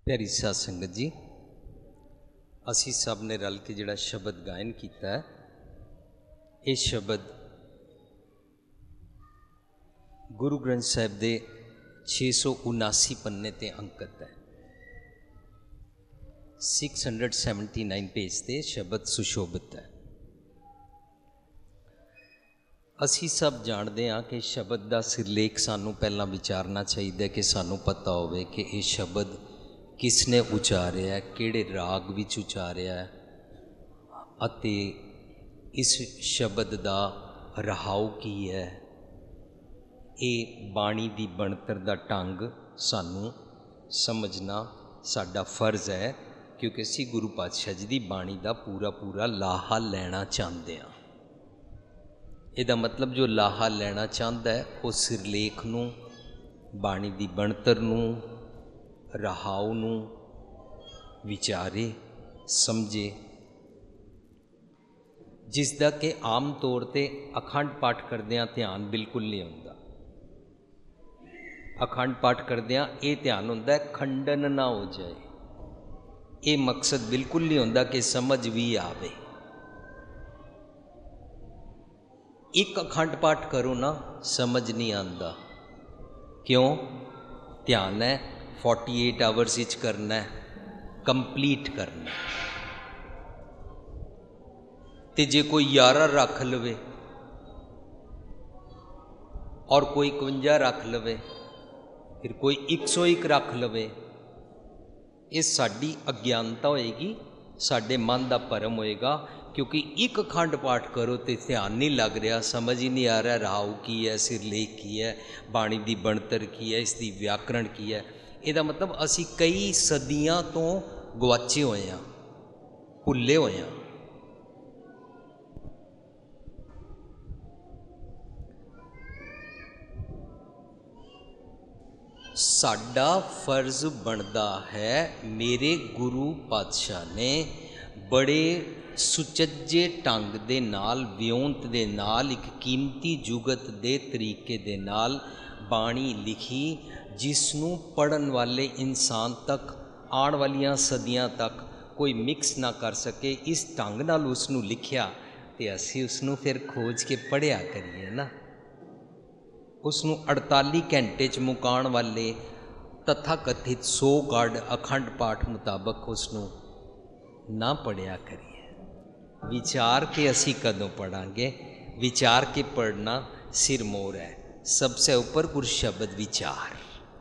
प्यारी साध संगत जी, असी सब ने रल के जिहड़ा शब्द गायन किया है, ये शब्द गुरु ग्रंथ साहिब के 679 पन्ने ते अंकित है। 679 पेज ते शब्द सुशोभित है। असी सब जानते हाँ कि शब्द का सिरलेख सानू पहला विचारना चाहिए कि सानू पता होवे कि ये शब्द किसने उचारिया है, किहड़े राग विच उचारिया है, अते इस शब्द का रहाव की है। ये बाणी की बनतर का ढंग सानू समझना साडा फर्ज है, क्योंकि असी गुरु पातशाह जी की बाणी का पूरा पूरा लाहा लेना चाहते हैं। ਇਹਦਾ मतलब जो लाहा लेना चाहता है वो सिरलेख नूं, बाणी की बनतर नूं, रहाव नूं विचारे समझे, जिसका कि आम तौर पर अखंड पाठ करदियां ध्यान बिल्कुल नहीं आउंदा। अखंड पाठ करदियां ये ध्यान हुंदा है खंडन ना हो जाए, ये मकसद बिल्कुल नहीं हुंदा कि समझ भी आवे। एक अखंड पाठ करो ना, समझ नहीं आता। क्यों? ध्यान है 48 आवर्स इच करना है, कंप्लीट करना है। ते जे कोई 11 रख लवे और कोई 51 रख लवे, फिर कोई 101 रख लवे, ये साडी अज्ञानता होएगी, साडे मन का भरम होएगा। क्योंकि एक अखंड पाठ करो तो ध्यान नहीं लग रहा, समझ ही नहीं आ रहा रहाव की है, सिरलेख की है, बाणी की बनतर की है, इसकी व्याकरण की है। इसका मतलब असी कई सदियां तो गवाचे हुए हैं, भुले हुए हैं। साडा फर्ज बनता है, मेरे गुरु पातशाह ने बड़े सुचज्जे ढंग दे नाल, विਉਂਤ दे नाल, एक कीमती जुगत दे तरीके दे नाल बाणी लिखी, जिसनों पढ़न वाले इंसान तक आने वालियां सदियां तक कोई मिक्स ना कर सके। इस ढंग नाल उसनों लिखिया ते असी उसनों फिर खोज के पढ़िया करिए ना। उसनों 48 घंटे च मुकाण वाले तथा कथित 100 गढ़ अखंड पाठ मुताबक उसनों ना पढ़िया करिए। विचार के असी कदों पढ़ांगे? विचार के पढ़ना सिर मोर है। सबसे ऊपर गुर शब्द विचार।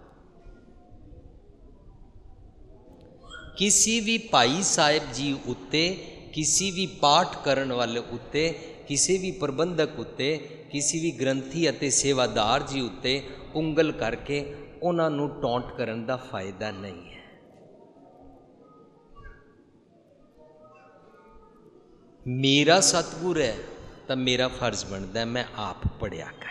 किसी भी भाई साहिब जी उत्ते, किसी भी पाठ करन वाले उत्ते, किसी भी प्रबंधक उत्ते, किसी भी ग्रंथी अते सेवादार जी उत्ते उंगल करके उन्हां नूं टौंट करन दा फायदा नहीं है। मेरा सतगुर है तो मेरा फर्ज बनता है मैं आप पढ़िया कर।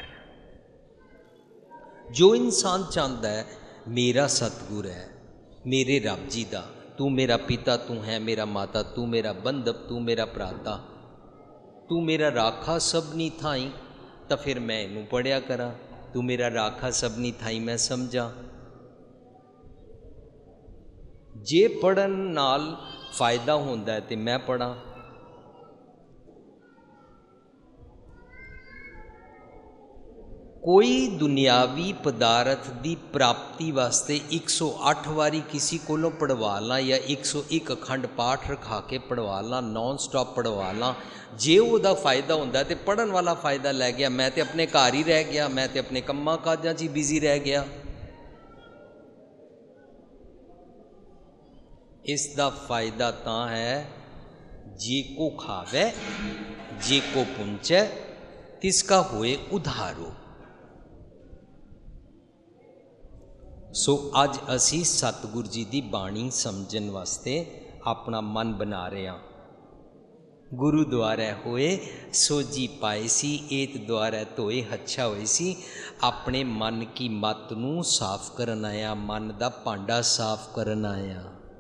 जो इंसान चाहता है मेरा सतगुर है, मेरे रब जी दा, तू मेरा पिता तू है मेरा माता, तू मेरा बंधप तू मेरा भ्राता, तू मेरा राखा सबनी थाई, तो फिर मैं इनू पढ़िया करा। तू मेरा राखा सबनी थाई मैं समझा। जे पढ़न नाल फायदा होंदा है तो मैं पढ़ा। कोई दुनियावी पदार्थ की प्राप्ति वास्ते 108 वारी किसी कोलों पढ़वा ला या 101 अखंड पाठ रखा के पढ़वा ला, नॉन स्टॉप पढ़वा ला, जे उसका फायदा होंदा तो पढ़न वाला फायदा लै गया, मैं तो अपने घर ही रह गया, मैं तो अपने कम्मां काजां च बिजी रह गया। इसका फायदा तां है जे को खावे, जे को पुंचे, तिसका होए उधारो। सो अज असी सतगुर जी की बाणी समझन वास्ते अपना मन बना रहे हैं। गुरु द्वारा होए सोजी पाए सी, एत द्वारा धोए हच्छा होए सी। अपने मन की मत नूं साफ करन आया, मन का भांडा साफ करन आया।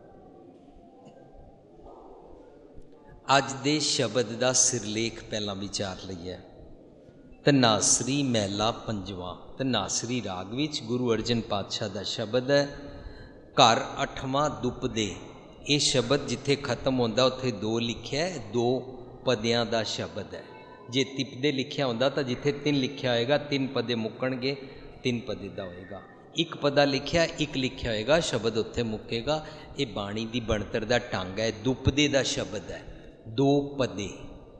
अज दे शब्द का सिरलेख पहला विचार लईए। धनासरी महला पंजवां। धनासरी राग विच गुरु अर्जन पातशाह का शब्द है। घर अठवां दुपदे, ये शब्द जिथे खत्म होंदा उत्थे दो लिखिया है, दो पदियां दा शब्द है। जे तिपदे लिखिया होंदा तो जिथे तीन लिखिया होएगा तीन पदे मुक्कणगे, तीन पदे दा होएगा। एक पदा लिखिया एक लिखिया होएगा, शब्द उत्थे मुक्केगा। ये बाणी दी बनतर दा ढंग है। दुपदे दा शब्द है, दो पदे।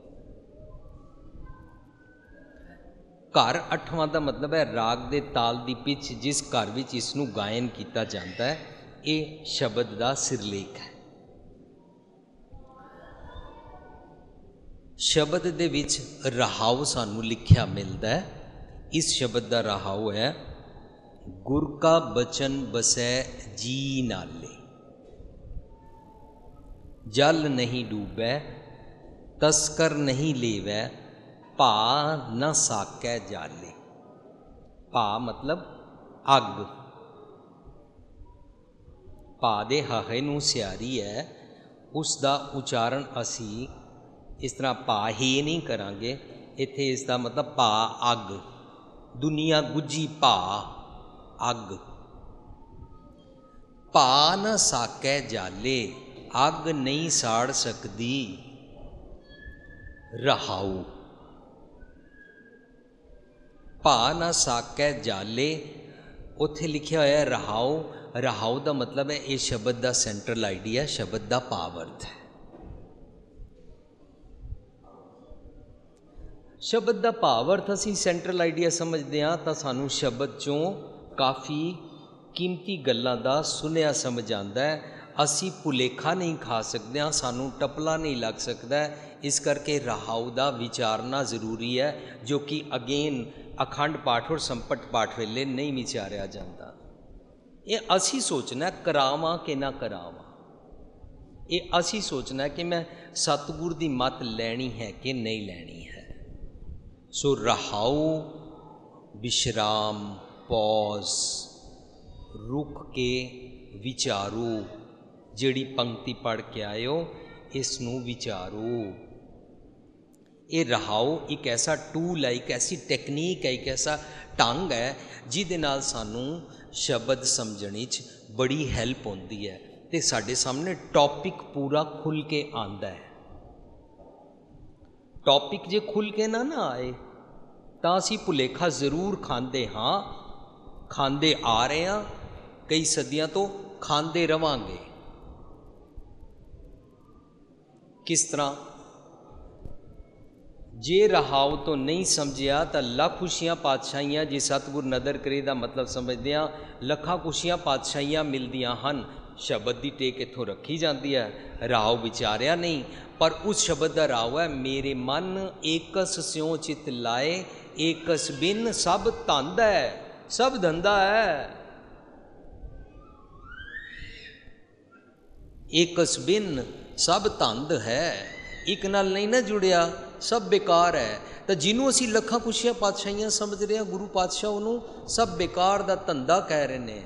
घर अठवां दा मतलब है राग दे ताल दी पिच जिस घर विच इसनूं गायन किया जाता है, ये शब्द दा सिरलेख है। शब्द दे विच रहाव सानू लिखिया मिलता है। इस शब्द दा रहाव है, गुर का बचन बसै जी नाले, जल नहीं डूबै तस्कर नहीं लेवै, भा न साकै जाले। भा मतलब अग, भा दे हाहे नूं सियारी है, उसका उच्चारण असी इस तरह भा ही नहीं करांगे। इत्थे इसका मतलब भा अग, दुनिया गुजी भा अग। भा न साकै जाले, अग नहीं साड़ सकती रहाऊ। भा न साकै जाले, उत्थे लिखिया होया रहाऊ। रहाऊ का मतलब है, ये शब्द का सेंट्रल आइडिया, शब्द का भावार्थ है। शब्द का भावार्थ असी सेंट्रल आइडिया समझते हाँ तो सानू शब्द चों काफ़ी कीमती गल्लां दा सुनिया समझ आंदा है। असी भुलेखा नहीं खा सकते हाँ, सानू टपला नहीं लग सकता है। इस करके रहाऊ दा विचारना जरूरी है, जो कि अगेन अखंड पाठ और संपट पाठ वेले नहीं विचारिया जाता। ये असी सोचना है करावां कि ना करावां, ये असी सोचना है कि मैं सतगुर दी मत लैनी है कि नहीं लैनी है। सो रहाऊ, विश्राम, पॉज, रुक के विचारो। जिहड़ी पंक्ति पढ़ के आयो इसनूं विचारो। ये रहाऊ एक ऐसा टूल है, एक ऐसी टेक्नीक है, एक ऐसा ढंग है जिहदे नाल सानू शब्द समझने च बड़ी हैल्प होंदी है ते साडे सामने टॉपिक पूरा खुल के आंदा है। टॉपिक जे खुल के ना आए तो असी भुलेखा जरूर खांदे हाँ, खांदे आ रहे हाँ, कई सदियां तो खांदे रवांगे। किस तरह? जे रहाव तो नहीं समझिया तो लख खुशियाँ पातशाहियाँ जी सतगुर नदर करे दा मतलब समझदे हाँ, लखा खुशियाँ पातशाहियाँ मिलदियाँ हन। शब्द की टेक इत्थों रखी जाती है, राव विचारिया नहीं, पर उस शब्द का राव है, मेरे मन एकस स्यों चित लाए, एकस बिन सब धंध है, सब धंधा है। एकस बिन सब धंध है, एक नाल नहीं ना जुड़िया, सब बेकार है। तो जिन्हों असी लखा खुशियाँ पातशाहियाँ समझ रहे हैं, गुरु पातशाह उन्होंने सब बेकार दा धंधा कह रहे हैं।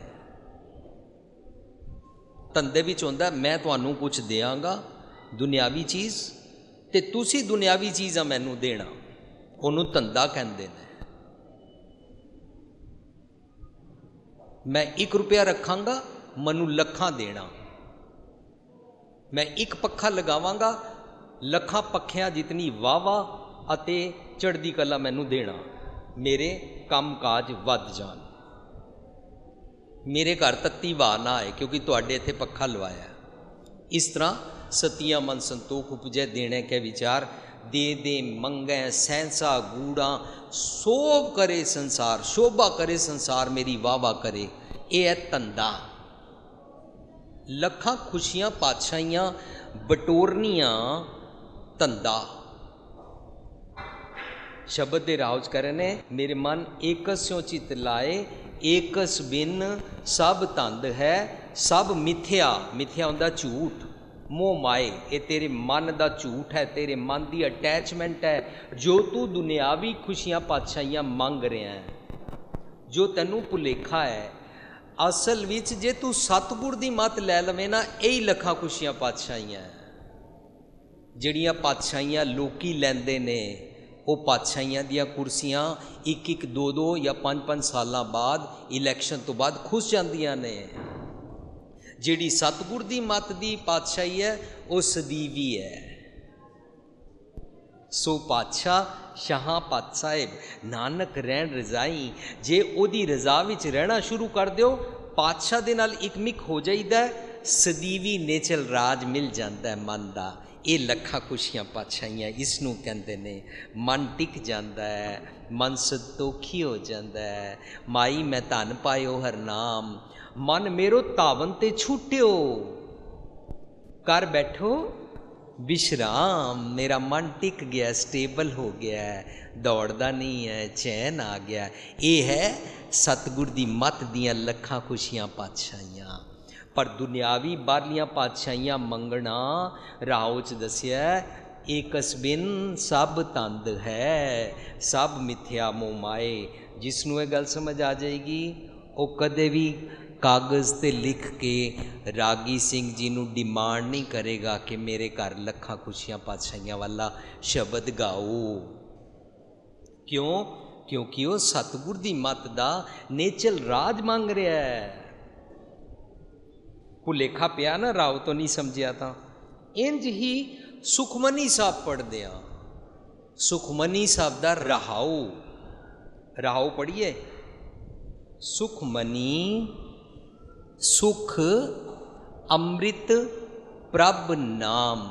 धंधे विच होंदा मैं तुहानू कुछ देंगा दुनियावी चीज़, ते तुसी दुनियावी चीज़ आ मैनू देना, उन्होंने धंधा कहते हैं। मैं 1 रुपया रखांगा, मनु लखां देना। मैं एक पक्खा लगावांगा, लखां पक्खियां जितनी वाहवा अते चढ़दी कला मैनू देना, मेरे काम काज वध जान, मेरे घर तत्ती वाह ना आए क्योंकि तुहाडे इत्थे पक्खा लवाया। इस तरह सतिया मन संतोख उपजै देने के विचार, दे दे मंगै सहसा गूढ़ा, शोभ करे संसार, शोभा करे संसार मेरी वाह वाह करे, ये है धंधा। लखां खुशियाँ पातशाहियाँ बटोरनियाँ धंधा। शब्द दे राउज करने, मेरे मन एकस्यों चित लाए, एकस बिन सब धंध है, सब मिथ्या। मिथ्या होंदा झूठ, मोह माए, ये तेरे मन का झूठ है, तेरे मन की अटैचमेंट है। जो तू दुनियावी खुशियाँ पातशाहियाँ मंग रहा है, जो तेनू भुलेखा है, असल विच जे तू सतगुर दी मत लै लवे ना, यही लखा खुशियाँ पातशाहियाँ है। जिहड़ियां पातशाहियाँ लोकी लैंदे ने, वो पातशाहियाँ दियां कुर्सियां 1-1, 2-2 या 5-5 साल बाद इलैक्शन तो बाद खुस जांदियां ने। ਜਿਹੜੀ ਸਤਿਗੁਰ ਦੀ ਮੱਤ ਦੀ ਪਾਤਸ਼ਾਹੀ ਹੈ ਉਹ ਸਦੀਵੀ ਹੈ। ਸੋ ਪਾਤਸ਼ਾਹ ਸ਼ਾਹਾਂ ਪਤ ਸਾਹਿਬ ਨਾਨਕ ਰਹਿਣ ਰਜ਼ਾਈ, ਜੇ ਉਹਦੀ ਰਜ਼ਾ ਵਿੱਚ ਰਹਿਣਾ ਸ਼ੁਰੂ ਕਰ ਦਿਓ ਪਾਤਸ਼ਾਹ ਦੇ ਨਾਲ ਇਕਮਿਕ ਹੋ ਜਾਈਦਾ, ਸਦੀਵੀ ਨੇਚਲ ਰਾਜ ਮਿਲ ਜਾਂਦਾ ਮਨ ਦਾ। ਇਹ ਲੱਖਾਂ ਖੁਸ਼ੀਆਂ ਪਾਤਸ਼ਾਹੀਆਂ ਇਸ ਨੂੰ ਕਹਿੰਦੇ ਨੇ। ਮਨ ਟਿਕ ਜਾਂਦਾ ਹੈ, ਮਨ ਸੰਤੋਖੀ ਹੋ ਜਾਂਦਾ ਹੈ। ਮਾਈ ਮੈਂ ਧਨ ਪਾਇਓ ਹਰ ਨਾਮ, ਮਨ ਮੇਰੋ ਧਾਵਨ ਤੇ ਛੂਟਿਓ, ਕਰ ਬੈਠੋ ਵਿਸ਼ਰਾਮ। ਮੇਰਾ ਮਨ ਟਿਕ ਗਿਆ, ਸਟੇਬਲ ਹੋ ਗਿਆ, ਦੌੜਦਾ ਨਹੀਂ ਹੈ, ਚੈਨ ਆ ਗਿਆ। ਇਹ ਹੈ ਸਤਿਗੁਰ ਦੀ ਮੱਤ ਦੀਆਂ ਲੱਖਾਂ ਖੁਸ਼ੀਆਂ ਪਾਤਸ਼ਾਹੀਆਂ। ਪਰ ਦੁਨਿਆਵੀ ਬਾਹਰਲੀਆਂ ਪਾਤਸ਼ਾਹੀਆਂ ਮੰਗਣਾ ਰਾਓ 'ਚ ਦੱਸਿਆ ਏਕਸ ਬਿਨ ਸਭ ਤੰਦ ਹੈ, ਸਭ ਮਿਥਿਆ ਮੋਹ ਮਾਏ। ਜਿਸ ਨੂੰ ਇਹ ਗੱਲ ਸਮਝ ਆ ਜਾਏਗੀ ਉਹ ਕਦੇ ਵੀ ਕਾਗਜ਼ 'ਤੇ ਲਿਖ ਕੇ ਰਾਗੀ ਸਿੰਘ ਜੀ ਨੂੰ ਡਿਮਾਂਡ ਨਹੀਂ ਕਰੇਗਾ ਕਿ ਮੇਰੇ ਘਰ ਲੱਖਾਂ ਖੁਸ਼ੀਆਂ ਪਾਤਸ਼ਾਹੀਆਂ ਵਾਲਾ ਸ਼ਬਦ ਗਾਓ। ਕਿਉਂ? ਕਿਉਂਕਿ ਉਹ ਸਤਿਗੁਰ ਦੀ ਮੱਤ ਦਾ ਨੇਚਲ ਰਾਜ ਮੰਗ ਰਿਹਾ ਹੈ। ਭੁਲੇਖਾ ਪਿਆ ਨਾ, ਰਾਓ ਤੋਂ ਨਹੀਂ ਸਮਝਿਆ ਤਾਂ। ਇੰਝ ਹੀ ਸੁਖਮਨੀ ਸਾਹਿਬ ਪੜ੍ਹਦੇ ਆ। ਸੁਖਮਨੀ ਸਾਹਿਬ ਦਾ ਰਹਾਉ, ਰਹਾਉ ਪੜ੍ਹੀਏ। ਸੁਖਮਨੀ ਸੁਖ ਅੰਮ੍ਰਿਤ ਪ੍ਰਭ ਨਾਮ।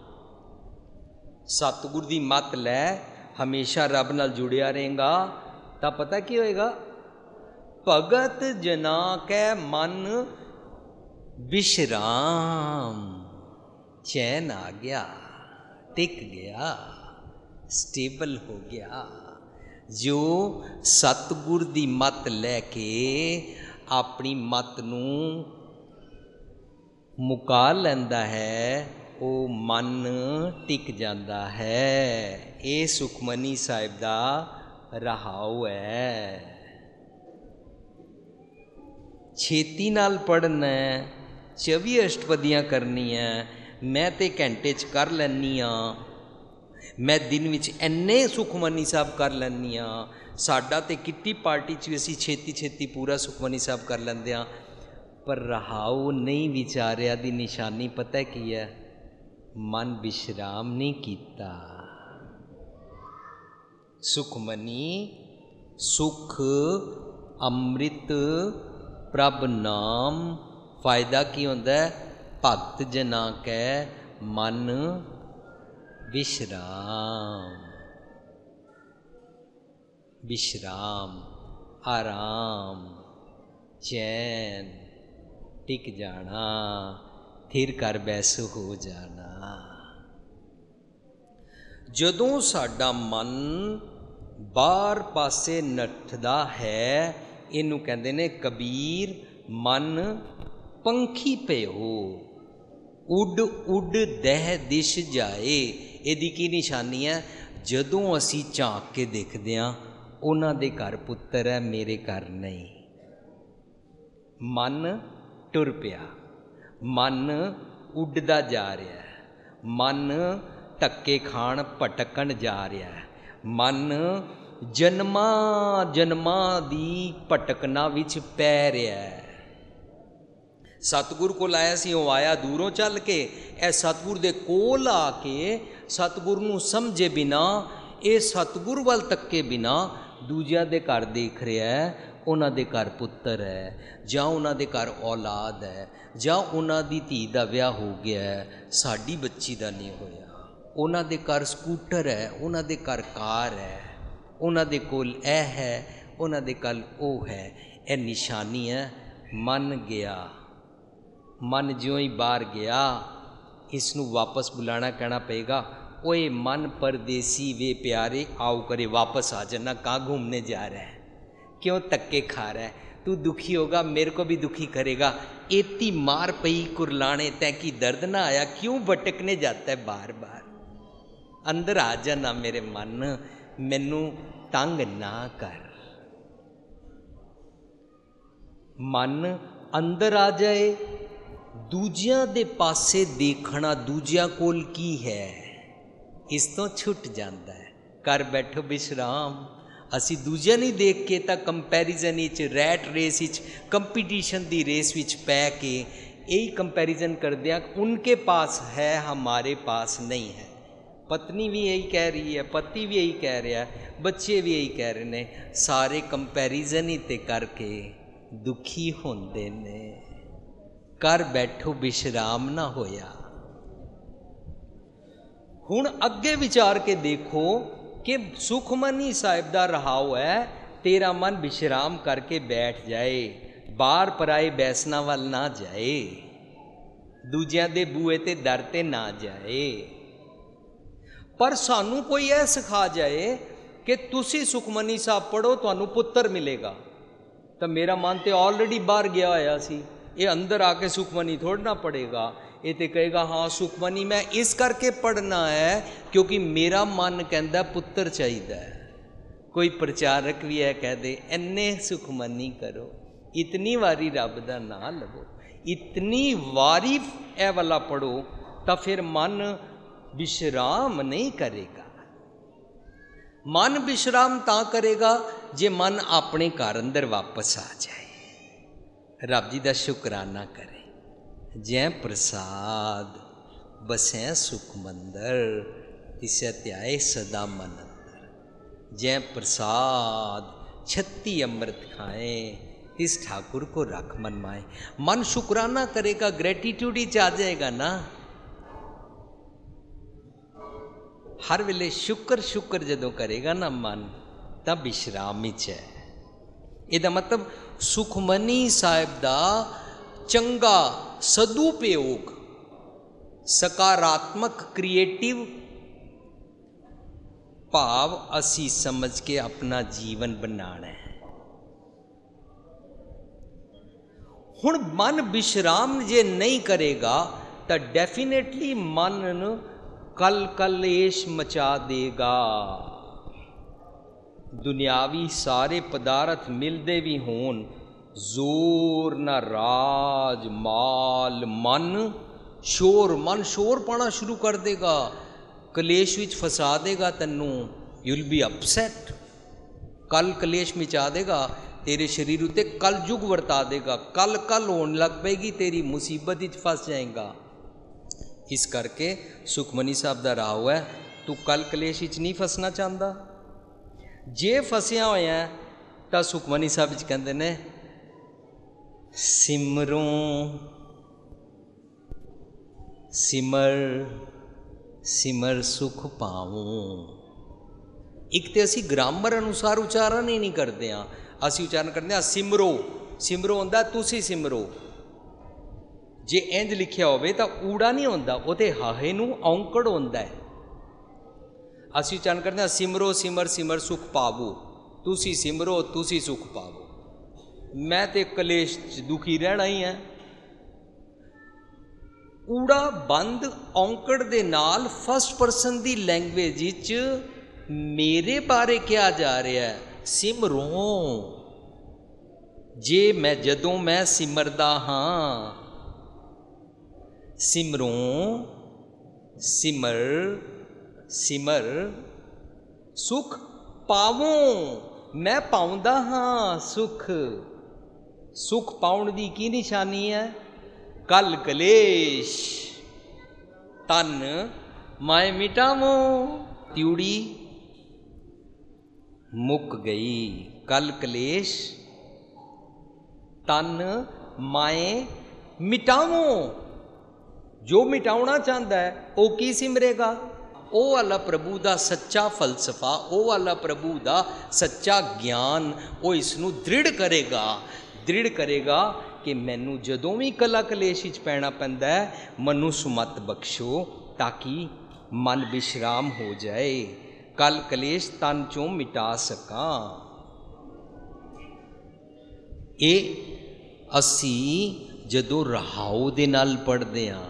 ਸਤਿਗੁਰ ਦੀ ਮੱਤ ਲੈ, ਹਮੇਸ਼ਾ ਰੱਬ ਨਾਲ ਜੁੜਿਆ ਰਹੇਗਾ ਤਾਂ ਪਤਾ ਕੀ ਹੋਏਗਾ? ਭਗਤ ਜਨਾ ਕੈ ਮਨ ਵਿਸ਼ਰਾਮ। ਚੈਨ ਆ ਗਿਆ, ਟਿਕ ਗਿਆ, ਸਟੇਬਲ ਹੋ ਗਿਆ। ਜੋ ਸਤਿਗੁਰ ਦੀ ਮੱਤ ਲੈ ਕੇ ਆਪਣੀ ਮੱਤ ਨੂੰ ਮੁਕਾ ਲੈਂਦਾ ਹੈ ਉਹ ਮਨ ਟਿਕ ਜਾਂਦਾ ਹੈ। ਇਹ ਸੁਖਮਨੀ ਸਾਹਿਬ ਦਾ ਰਹਾਉ ਹੈ। ਛੇਤੀ ਨਾਲ ਪੜ੍ਹਨਾ, 24 ਅਸ਼ਟਪਦੀਆਂ ਕਰਨੀਆਂ। ਮੈਂ ਤੇ ਘੰਟੇ 'ਚ ਕਰ ਲੈਂਦੀ ਹਾਂ, ਮੈਂ ਦਿਨ ਵਿੱਚ ਇੰਨੇ ਸੁਖਮਨੀ ਸਾਹਿਬ ਕਰ ਲੈਂਦੀ ਹਾਂ। ਸਾਡਾ ਤੇ ਕਿੱਟੀ ਪਾਰਟੀ 'ਚ ਵੀ ਅਸੀਂ ਛੇਤੀ ਛੇਤੀ ਪੂਰਾ ਸੁਖਮਨੀ ਸਾਹਿਬ ਕਰ ਲੈਂਦੇ ਹਾਂ। ਪਰ ਰਹਾਉ ਨਹੀਂ ਵਿਚਾਰਿਆ ਦੀ ਨਿਸ਼ਾਨੀ ਪਤਾ ਕੀ ਹੈ? ਮਨ ਵਿਸ਼ਰਾਮ ਨਹੀਂ ਕੀਤਾ। ਸੁਖਮਨੀ ਸੁਖ ਅੰਮ੍ਰਿਤ ਪ੍ਰਭ ਨਾਮ। ਫਾਇਦਾ ਕੀ ਹੁੰਦਾ? ਭਗਤ ਜਨਾ ਕੈ ਮਨ ਵਿਸ਼ਰਾਮ। विश्राम, आराम, चैन, टिक जाना, थिर कर बैस हो जाना। जदों साडा मन बाहर पासे नठदा है, इनू कहंदे ने कबीर मन पंखी पिओ, उड उड दह दिश जाए। इहदी की निशानी है? जदों असी झांक के देखते हाँ उन्हां दे घर पुत्तर है, मेरे घर नहीं। मन टुर पिया, मन उड्डदा जा रहा है, मन धक्के खाण भटकण जा रहा है, मन जन्मां जन्मां दी भटकना विच पै रहा है। सतगुर कोल आया सी, वो आया दूरों चल के, ए सतगुर दे कोल आके सतगुर नूं समझे बिना, ये सतगुर वाल तक्के बिना दूजिया दे घर देख रहा है, उन्हां दे घर पुत्तर है, जां उन्हां दे घर औलाद है, जां उन्हां दी धी दा विआह हो गया है, साडी बच्ची दा नहीं होया। उन्हां दे घर स्कूटर है, उन्हां दे घर कार है, उन्हां दे कोल ऐ है, उन्हां दे कोल ओ है। यह निशानी है मन गया। मन ज्यों ही बाहर गया, इसनूं वापस बुलाना कहना पेगा, ओए मन परदेसी वे प्यारे, आओ करे वापस आ जाना, कहाँ घूमने जा रहा है, क्यों धक्के खा रहा है, तू दुखी होगा मेरे को भी दुखी करेगा। एती मार पई कुरलाने तै की दर्द ना आया, क्यों भटकने जाता है बार बार, अंदर आ जाना मेरे मन, मैनू तंग ना कर। मन अंदर आ जाए, दूजियां दे पासे देखना, दूजियां कोल की है, इस तो छुट जाता है। कर बैठो विश्राम। असी दूजिया नहीं देख के तो कंपैरिजन विच, रैट रेस विच, कंपीटीशन दी रेस विच पै के यही कंपैरिजन कर दिया, उनके पास है हमारे पास नहीं है। पत्नी भी यही कह रही है, पति भी यही कह रहा है, बच्चे भी यही कह रहे ने, सारे कंपैरिजन ही ते करके दुखी होंदे ने। कर बैठो विश्राम ना होया। हुण अगे विचार के देखो कि सुखमनी साहिब दा रहाओ है, तेरा मन विश्राम करके बैठ जाए, बाहर पराए बैसना वाल ना जाए, दूजियां दे बूए ते दर ते ना जाए। पर सानू कोई यह सिखा जाए कि तुसी सुखमनी साहब पढ़ो तुहानू पुत्र मिलेगा, तो मेरा मन तो ऑलरेडी बाहर गया होया सी, ये अंदर आके सुखमनी थोड़ा ना पढ़ेगा। ये तो कहेगा हाँ सुखमनी मैं इस करके पढ़ना है क्योंकि मेरा मन कहता पुत्र चाहिए। कोई प्रचारक भी है कह दे इन्ने सुखमनी करो, इतनी वारी रब दा नां लवो, इतनी वारी ए वाला पढ़ो, तो फिर मन विश्राम नहीं करेगा। मन विश्राम ता करेगा जे मन अपने घर अंदर वापस आ जाए, रब जी दा शुकराना करे। जै प्रसाद बसै सुख मंदर, तिसै त्याए सदा मन अंदर। जै प्रसाद 36 अमृत खाए, तिस ठाकुर को रख मन माए। मन शुकराना करेगा, ग्रेटिट्यूड ही आ जाएगा ना। हर वेले शुक्र शुक्र जदों करेगा ना मन, तब विश्राम विच है। ਇਹਦਾ मतलब सुखमनी साहिब दा चंगा सदुपयोग, सकारात्मक क्रिएटिव भाव असी समझ के अपना जीवन बनाना है। हुण मन विश्राम जे नहीं करेगा तो डेफिनेटली मन कल कलेश मचा देगा। दुनियावी सारे पदार्थ मिलते भी होन, जोर ना राज माल, मन शोर पाना शुरू कर देगा, कलेश विच फसा देगा तैनू। यूल बी अपसैट, कल कलेश मचा देगा, तेरे शरीर उत्ते कल युग वरता देगा, कल होने लग पेगी, तेरी मुसीबत विच फस जाएगा। इस करके सुखमनी साहब दा राव है, तू कल कलेश विच नहीं फसना चाहता। जे फसिया होया तो सुखमनी साहब विच कहंदे ने सिमरों सिमर सिमर सुख पाऊं। एक तो असी ग्रामर अनुसार उच्चारण ही नहीं करते हाँ, असी उच्चारण करते हैं सिमरो। सिमरो होंदा तुसी सिमरो, जे इंज लिखिया होवे तो ऊड़ा नहीं होंदा, वो तो हाहे नूं औंकड़ होंदा है। असी उच्चारण करते हैं सिमरो सिमर सिमर सुख पावो, तुसी सिमरो तुसी सुख पावो। मैं तो कलेश दुखी रहना ही है। ऊड़ा बंद औंकड़ दे नाल फर्स्ट परसन दी लैंग्वेज विच मेरे बारे क्या जा रहा है, सिमरो। जे मैं जदों मैं सिमरदा हाँ, सिमरों सिमर सिमर सुख पावों, मैं पाउंदा हाँ सुख। सुख पाउण दी की निशानी है, कल कलेश तन माए मिटावो। त्यूड़ी मुक गई, कल कलेश तन माए मिटावो। जो मिटाउना चाहता है वो की सिमरेगा, वो वाला प्रभु दा सच्चा फलसफा, वो वाला प्रभु दा सच्चा ज्ञान, वो इसनू दृढ़ करेगा कि मैनू जदों भी कला कलेश विच पैना पैंदा है, मनु सुमत बख्शो ताकि मन विश्राम हो जाए, कल कलेश तन चों मिटा सका। ये असी जदों रहाओ दे नाल पढ़दे हां।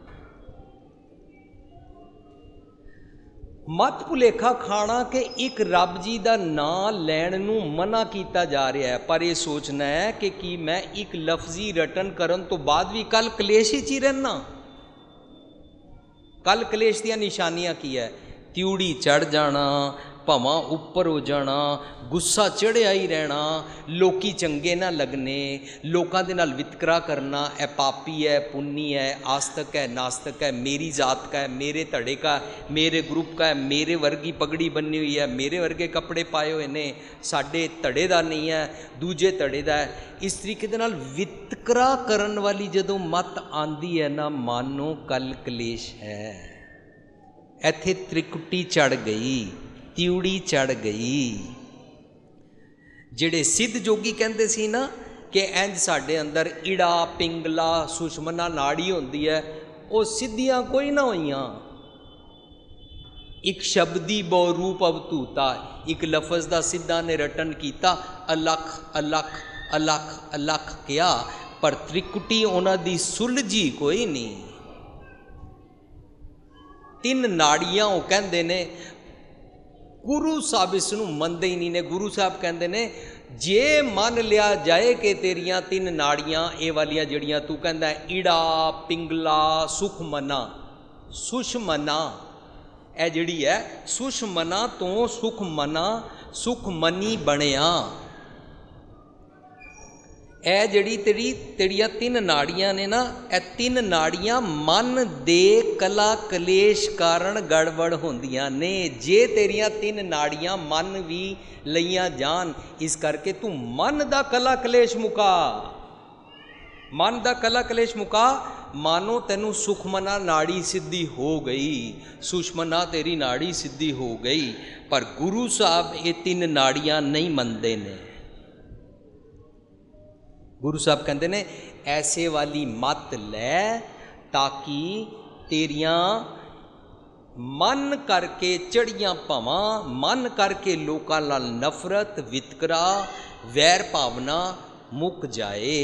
मत भुलेखा खाना कि एक रब जी का नाम लैण नूं मना किया जा रहा है, पर यह सोचना है कि मैं एक लफ्जी रटन करन तो बाद भी कल कलेश ही रहना। कल कलेश दियां निशानियां की है, त्यूड़ी चढ़ जाना, भावां उपर हो जाना, गुस्सा चढ़िया ही रहना, लोकी चंगे ना लगने, लोकां दे नाल वितकरा करना, ए पापी है, पुन्नी है, आस्तिक है, नास्तिक है, मेरी जात का है, मेरे धड़े का, मेरे ग्रुप का है, मेरे वर्गी पगड़ी बनी हुई है, मेरे वर्गे कपड़े पाए हुए ने, साडे धड़े दा नहीं है, दूजे धड़े दा है। इस तरीके दे नाल वितकरा करन वाली जदों मत आंदी है ना, मानो कल कलेश है। इत्थे त्रिकुटी चढ़ गई, तिउड़ी चढ़ गई। जिहड़े सिद्ध जोगी कहंदे सी ना कि इंज साडे अंदर इड़ा पिंगला सुषमना नाड़ी होंदी है, वो सिद्धियां कोई ना होइयां। एक शब्दी बहुरूप अवधूता, एक लफज दा सिद्धा ने रटन कीता, अलख अलख अलख अलख किया, पर त्रिकुटी उन्हां दी सुलझी कोई नहीं। तीन नाड़ियां वो कहंदे ने, गुरु साहब इसनूं मनदे ही नहीं ने। गुरु साहब कहंदे ने जे मन लिया जाए कि तेरियां तीन नाड़ियां ये वालियां जड़ियां तू कहंदा इड़ा पिंगला सुखमना, सुषमना ए जिहड़ी है सुषमना तो सुखमना सुखमनी बनिया। ए जिहड़ी तेरियां तीन नाड़ियां ने ना, ए तीन नाड़ियां मन दे कला कलेश कारण गड़बड़ होंदियां ने। जे तेरियां तीन नाड़ियां मन भी लईयां जान, इस करके तू मन दा कला कलेश मुका, मन दा कला कलेश मुका। मानो तेनू सुखमना नाड़ी सिद्धि हो गई, सुषमना तेरी नाड़ी सिद्धि हो गई। पर गुरु साहब ये तीन नाड़ियां नहीं मनते ने। गुरु साहब कहते ने ऐसे वाली मत लै, ताकि तेरियां मन करके चढ़ियां भावां, मन करके लोकां नाल नफरत वितकरा वैर भावना मुक जाए।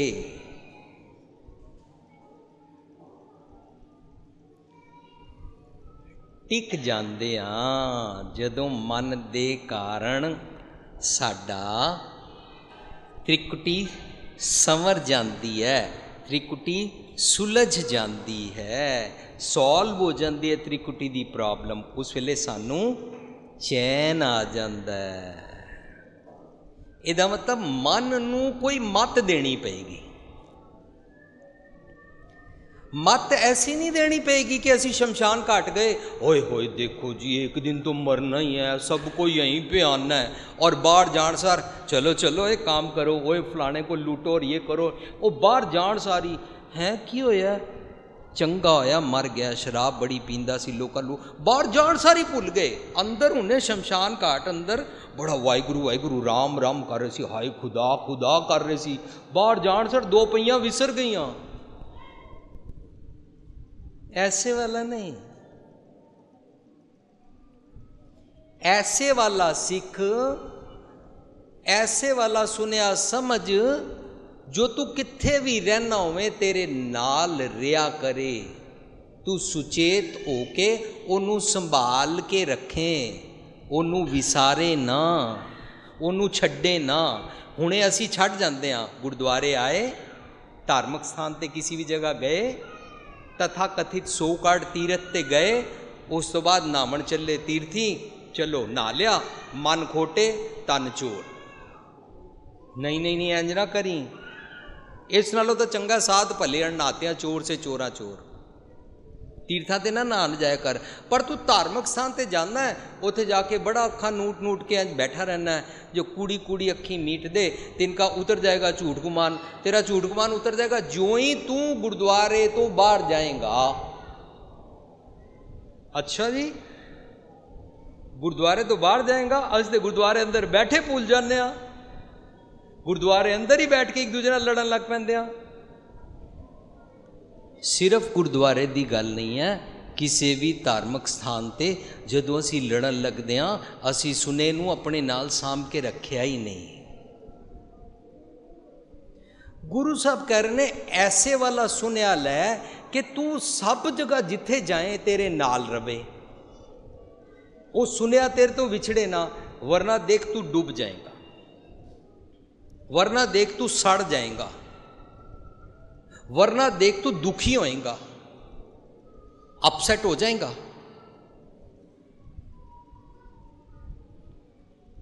टिक जांदे आ जदों मन दे कारण साडा त्रिकुटी संवर जाती है, त्रिकुटी सुलझ जाती है, सॉल्व हो जाती है त्रिकुटी की प्रॉब्लम। उस वेले सानू चैन आ जाता है। इहदा मतलब मन नू कोई मत देनी पेगी। मत ऐसी नहीं देनी पेगी कि असी शमशान घाट गए, ओए होए देखो जी एक दिन तो मरना ही है, सबको यहीं पे आना है, और बाहर जान सार चलो चलो एक काम करो, ओए फलाने को लूटो और ये करो। वो बाहर जान सारी हैं की होया, चंगा होया मर गया, शराब बड़ी पींदा सी, लोकां लू बाहर जान सारी भुल गए। अंदर उन्हें शमशान घाट अंदर बड़ा वाहिगुरू वाहिगुरू राम राम कर रहे सी, हाय खुदा खुदा कर रहे सी, बाहर जान सार दो पईयां विसर गईयां। ऐसे वाला नहीं, ऐसे वाला सिख, ऐसे वाला सुनिया समझ, जो तू किथे भी रहना होवे तेरे नाल रिया करे। तू सुचेत होके ओनू संभाल के रखें, ओनू विसारे ना, ओनू छड्डे ना। हुणे असी छड्ड जांदे आ, गुरुद्वारे आए, धार्मिक स्थान ते किसी भी जगह गए, तथा कथित 100 काट तीरथ ते गए, उस तो बाद नामन चले तीर्थी, चलो नहा लिया, मन खोटे तन चोर। नहीं नहीं नहीं इंज ना करी, इस नालों तो चंगा साध भले नहाते चोर से चोरा चोर। तीर्थां ते ना नहान जाया कर। पर तू धार्मिक स्थान ते जाना है, उत्थे जाके बड़ा अखा नूट नूट के अंज बैठा रहना है। जो कूड़ी कूड़ी अखी मीट दे, तिनका उतर जाएगा झूठ गुमान, तेरा झूठ गुमान उतर जाएगा जो ही तू गुरुद्वारे तो बाहर जाएगा। अच्छा जी, गुरुद्वारे तो बाहर जाएगा, अस तो गुरुद्वारे अंदर बैठे भूल जाने, गुरुद्वारे अंदर ही बैठ के एक दूसरे नाल लड़न लग पैंदे आ। सिर्फ गुरुद्वारे की गल नहीं है, किसी भी धार्मिक स्थान ते जदों असी लड़न लगदे हां, असी सुने नूं अपने नाल साम के रखिया ही नहीं। गुरु साहब कह रहे ने ऐसे वाला सुनिया लै कि तू सब जगह जिथे जाए तेरे नाल रवे। वो सुनिया तेरे तो विछड़े ना, वरना देख तू डूब जाएगा, वरना देख तू सड़ जाएगा, वरना देख तू दुखी होएगा, अपसेट हो जाएगा।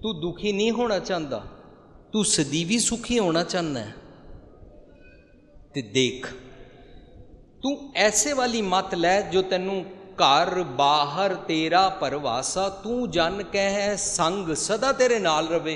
तू दुखी नहीं होना चाहता, तू सदीवी सुखी होना चाहना है। ते देख तू ऐसे वाली मत लै जो तेनू घर बाहर तेरा परवासा, तू जन कह संग सदा तेरे नाल रवे।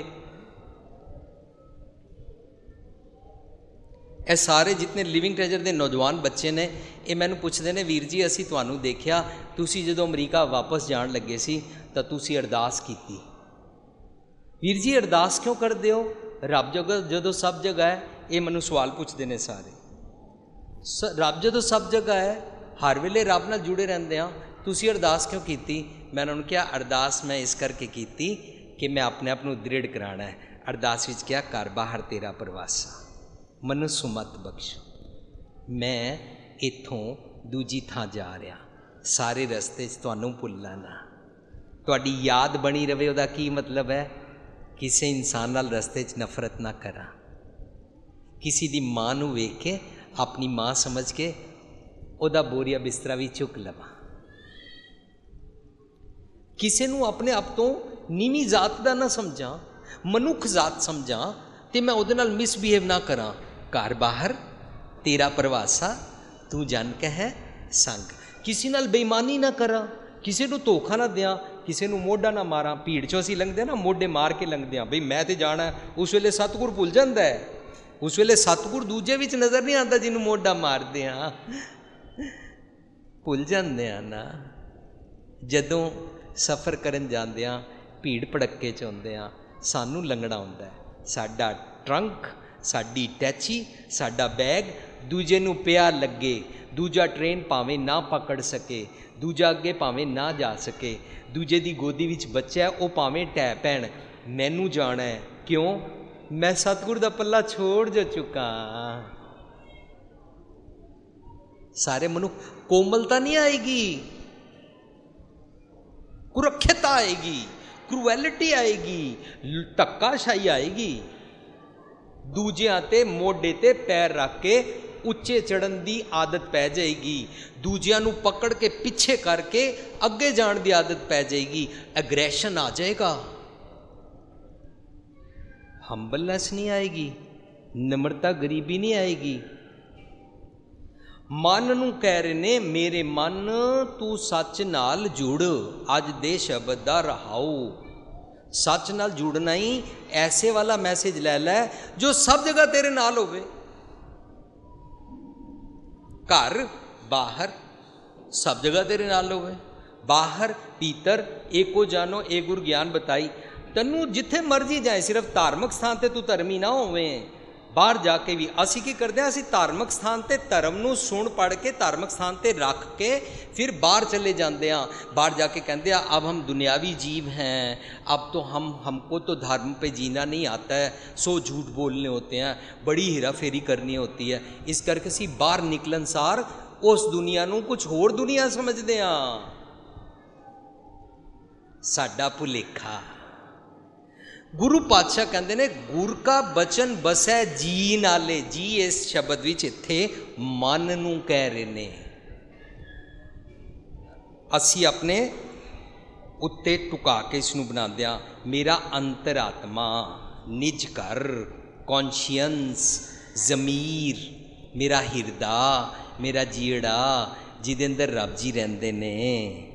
ਇਹ ਸਾਰੇ जितने लिविंग ट्रेजर ਦੇ नौजवान बच्चे ने ਇਹ ਮੈਨੂੰ ਪੁੱਛਦੇ ਨੇ, ਵੀਰ ਜੀ ਅਸੀਂ ਤੁਹਾਨੂੰ ਦੇਖਿਆ ਤੁਸੀਂ ਜਦੋਂ ਅਮਰੀਕਾ ਵਾਪਸ ਜਾਣ ਲੱਗੇ ਸੀ ਤਾਂ ਤੁਸੀਂ ਅਰਦਾਸ ਕੀਤੀ। ਵੀਰ ਜੀ ਅਰਦਾਸ ਕਿਉਂ ਕਰਦੇ ਹੋ? ਰੱਬ ਜਦੋਂ ਸਭ ਜਗ੍ਹਾ ਹੈ, ਇਹ ਮੈਨੂੰ ਸਵਾਲ ਪੁੱਛਦੇ ਨੇ ਸਾਰੇ। ਰੱਬ ਜਦੋਂ ਸਭ ਜਗ੍ਹਾ ਹੈ, ਹਰ ਵੇਲੇ ਰੱਬ ਨਾਲ ਜੁੜੇ ਰਹਿੰਦੇ ਆ, ਤੁਸੀਂ ਅਰਦਾਸ ਕਿਉਂ ਕੀਤੀ? ਮੈਂ ਉਹਨਾਂ ਨੂੰ ਕਿਹਾ ਅਰਦਾਸ ਮੈਂ ਇਸ ਕਰਕੇ ਕੀਤੀ ਕਿ ਮੈਂ ਆਪਣੇ ਆਪ ਨੂੰ ਦ੍ਰਿੜ ਕਰਾਉਣਾ ਹੈ। ਅਰਦਾਸ ਵਿੱਚ ਕਿਹਾ ਘਰ ਬਾਹਰ ਤੇਰਾ ਪ੍ਰਵਾਸਾ, ਮੈਨੂੰ ਸੁਮਤ ਬਖਸ਼, ਮੈਂ ਇੱਥੋਂ ਦੂਜੀ ਥਾਂ ਜਾ ਰਿਹਾ, ਸਾਰੇ ਰਸਤੇ 'ਚ ਤੁਹਾਨੂੰ ਭੁੱਲਣਾ ਨਾ, ਤੁਹਾਡੀ ਯਾਦ ਬਣੀ ਰਵੇ। ਉਹਦਾ ਕੀ ਮਤਲਬ ਹੈ? ਕਿਸੇ ਇਨਸਾਨ ਨਾਲ ਰਸਤੇ 'ਚ ਨਫ਼ਰਤ ਨਾ ਕਰਾਂ, ਕਿਸੇ ਦੀ ਮਾਂ ਨੂੰ ਵੇਖ ਕੇ ਆਪਣੀ ਮਾਂ ਸਮਝ ਕੇ ਉਹਦਾ ਬੋਰੀਆ ਬਿਸਤਰਾ ਵੀ ਚੁੱਕ ਲਵਾਂ, ਕਿਸੇ ਨੂੰ ਆਪਣੇ ਆਪ ਤੋਂ ਨੀਵੀਂ ਜ਼ਾਤ ਦਾ ਨਾ ਸਮਝਾਂ, ਮਨੁੱਖ ਜ਼ਾਤ ਸਮਝਾਂ ਤੇ ਮੈਂ ਉਹਦੇ ਨਾਲ ਮਿਸਬਿਹੇਵ ਨਾ ਕਰਾਂ। ਘਰ ਬਾਹਰ ਤੇਰਾ ਪ੍ਰਵਾਸਾ, ਤੂੰ ਜਨ ਕਹਿ ਸੰਗ। ਕਿਸੇ ਨਾਲ ਬੇਈਮਾਨੀ ਨਾ ਕਰਾਂ, ਕਿਸੇ ਨੂੰ ਧੋਖਾ ਨਾ ਦਿਆਂ, ਕਿਸੇ ਨੂੰ ਮੋਢਾ ਨਾ ਮਾਰਾਂ। ਭੀੜ 'ਚੋਂ ਅਸੀਂ ਲੰਘਦੇ ਨਾ, ਮੋਢੇ ਮਾਰ ਕੇ ਲੰਘਦੇ ਹਾਂ, ਬਈ ਮੈਂ ਤੇ ਜਾਣਾ। ਉਸ ਵੇਲੇ ਸਤਿਗੁਰ ਭੁੱਲ ਜਾਂਦਾ ਹੈ, ਉਸ ਵੇਲੇ ਸਤਿਗੁਰ ਦੂਜੇ ਵਿੱਚ ਨਜ਼ਰ ਨਹੀਂ ਆਉਂਦਾ ਜਿਹਨੂੰ ਮੋਢਾ ਮਾਰਦੇ ਹਾਂ, ਭੁੱਲ ਜਾਂਦੇ ਆ ਨਾ। ਜਦੋਂ ਸਫ਼ਰ ਕਰਨ ਜਾਂਦੇ ਹਾਂ, ਭੀੜ ਭੜੱਕੇ 'ਚ ਹੁੰਦੇ ਹਾਂ, ਸਾਨੂੰ ਲੰਘਣਾ ਹੁੰਦਾ, ਸਾਡਾ ਟਰੰਕ, ਸਾਡੀ ਟੈਚੀ, ਸਾਡਾ ਬੈਗ ਦੂਜੇ ਨੂੰ ਪਿਆ ਲੱਗੇ। ਦੂਜਾ ਟ੍ਰੇਨ ਭਾਵੇਂ ਨਾ ਪਕੜ ਸਕੇ, ਦੂਜਾ ਅੱਗੇ ਭਾਵੇਂ ਨਾ ਜਾ ਸਕੇ, ਦੂਜੇ ਦੀ ਗੋਦੀ ਵਿੱਚ ਬੱਚਾ ਉਹ ਭਾਵੇਂ ਟਹਿ ਪੈਣ, ਮੈਨੂੰ ਜਾਣਾ ਹੈ। ਕਿਉਂ? ਮੈਂ ਸਤਿਗੁਰ ਦਾ ਪੱਲਾ ਛੋੜ ਜੋ ਚੁੱਕਾ। ਸਾਰੇ ਮਨੁੱਖ ਕੋਮਲਤਾ ਨਹੀਂ ਆਏਗੀ, ਕੁਰੱਖਿਅਤਾ ਆਏਗੀ, ਕਰੂਐਲਿਟੀ ਆਏਗੀ, ਧੱਕਾਸ਼ਾਹੀ ਆਏਗੀ। ਦੂਜਿਆਂ ਤੇ ਮੋਢੇ ਤੇ ਪੈਰ ਰੱਖ ਕੇ ਉੱਚੇ ਚੜ੍ਹਨ ਦੀ ਆਦਤ ਪੈ ਜਾਏਗੀ, ਦੂਜਿਆਂ ਨੂੰ ਪਕੜ ਕੇ ਪਿੱਛੇ ਕਰਕੇ ਅੱਗੇ ਜਾਣ ਦੀ ਆਦਤ ਪੈ ਜਾਏਗੀ, ਐਗਰੈਸ਼ਨ ਆ ਜਾਏਗਾ, ਹੰਬਲਨੈਸ ਨਹੀਂ ਆਏਗੀ, ਨਿਮਰਤਾ ਗਰੀਬੀ ਨਹੀਂ ਆਏਗੀ। ਮਨ ਨੂੰ ਕਹਿ ਰਹੇ ਨੇ, ਮੇਰੇ ਮਨ ਤੂੰ ਸੱਚ ਨਾਲ ਜੁੜ। ਅੱਜ ਦੇ ਸ਼ਬਦ ਦਾ ਰਹਾਉ, ਸੱਚ ਨਾਲ ਜੁੜਨਾ ਹੀ ਐਸੇ ਵਾਲਾ ਮੈਸੇਜ ਲੈ ਲੈ ਜੋ ਸਭ ਜਗ੍ਹਾ ਤੇਰੇ ਨਾਲ ਹੋਵੇ। ਘਰ ਬਾਹਰ ਸਭ ਜਗ੍ਹਾ ਤੇਰੇ ਨਾਲ ਹੋਵੇ। ਬਾਹਰ ਭੀਤਰ ਏਕੋ ਜਾਨੋ ਏ ਗੁਰ ਗਿਆਨ ਬਤਾਈ। ਤੈਨੂੰ ਜਿੱਥੇ ਮਰਜ਼ੀ ਜਾਏ, ਸਿਰਫ ਧਾਰਮਿਕ ਸਥਾਨ ਤੇ ਤੂੰ ਧਰਮੀ ਨਾ ਹੋਵੇਂ, ਬਾਹਰ ਜਾ ਕੇ ਵੀ। ਅਸੀਂ ਕੀ ਕਰਦੇ ਹਾਂ? ਅਸੀਂ ਧਾਰਮਿਕ ਸਥਾਨ ਤੇ ਧਰਮ ਨੂੰ ਸੁਣ ਪੜ੍ਹ ਕੇ ਧਾਰਮਿਕ ਸਥਾਨ ਤੇ ਰੱਖ ਕੇ ਫਿਰ ਬਾਹਰ ਚਲੇ ਜਾਂਦੇ ਹਾਂ। ਬਾਹਰ ਜਾ ਕੇ ਕਹਿੰਦੇ ਆ अब हम दुनियावी जीव हैं, अब तो हमको तो धर्म पे जीना नहीं आता है, सो झूठ बोलने होते हैं, बड़ी हेरा फेरी करनी होती है। इस करके ਅਸੀਂ ਬਾਹਰ ਨਿਕਲਣ ਸਾਰ ਉਸ ਦੁਨੀਆ ਨੂੰ ਕੁਝ ਹੋਰ ਦੁਨੀਆ ਸਮਝਦੇ ਹਾਂ। ਸਾਡਾ ਭੁਲੇਖਾ। ਗੁਰੂ ਪਾਤਸ਼ਾਹ ਕਹਿੰਦੇ ਨੇ, ਗੁਰ ਕਾ ਬਚਨ ਬਸੈ ਜੀ ਨਾਲੇ। ਜੀ ਇਸ ਸ਼ਬਦ ਵਿੱਚ ਇੱਥੇ ਮਨ ਨੂੰ ਕਹਿ ਰਹੇ ਨੇ। ਅਸੀਂ ਆਪਣੇ ਉੱਤੇ ਟੁਕਾ ਕੇ ਇਸ ਨੂੰ ਬਣਾਉਂਦੇ ਹਾਂ, ਮੇਰਾ ਅੰਤਰਾਤਮਾ, ਨਿਜ ਘਰ, ਕੌਨਸ਼ੀਅੰਸ, ਜ਼ਮੀਰ, ਮੇਰਾ ਹਿਰਦਾ, ਮੇਰਾ ਜੀੜਾ, ਜਿਹਦੇ ਅੰਦਰ ਰੱਬ ਜੀ ਰਹਿੰਦੇ ਨੇ,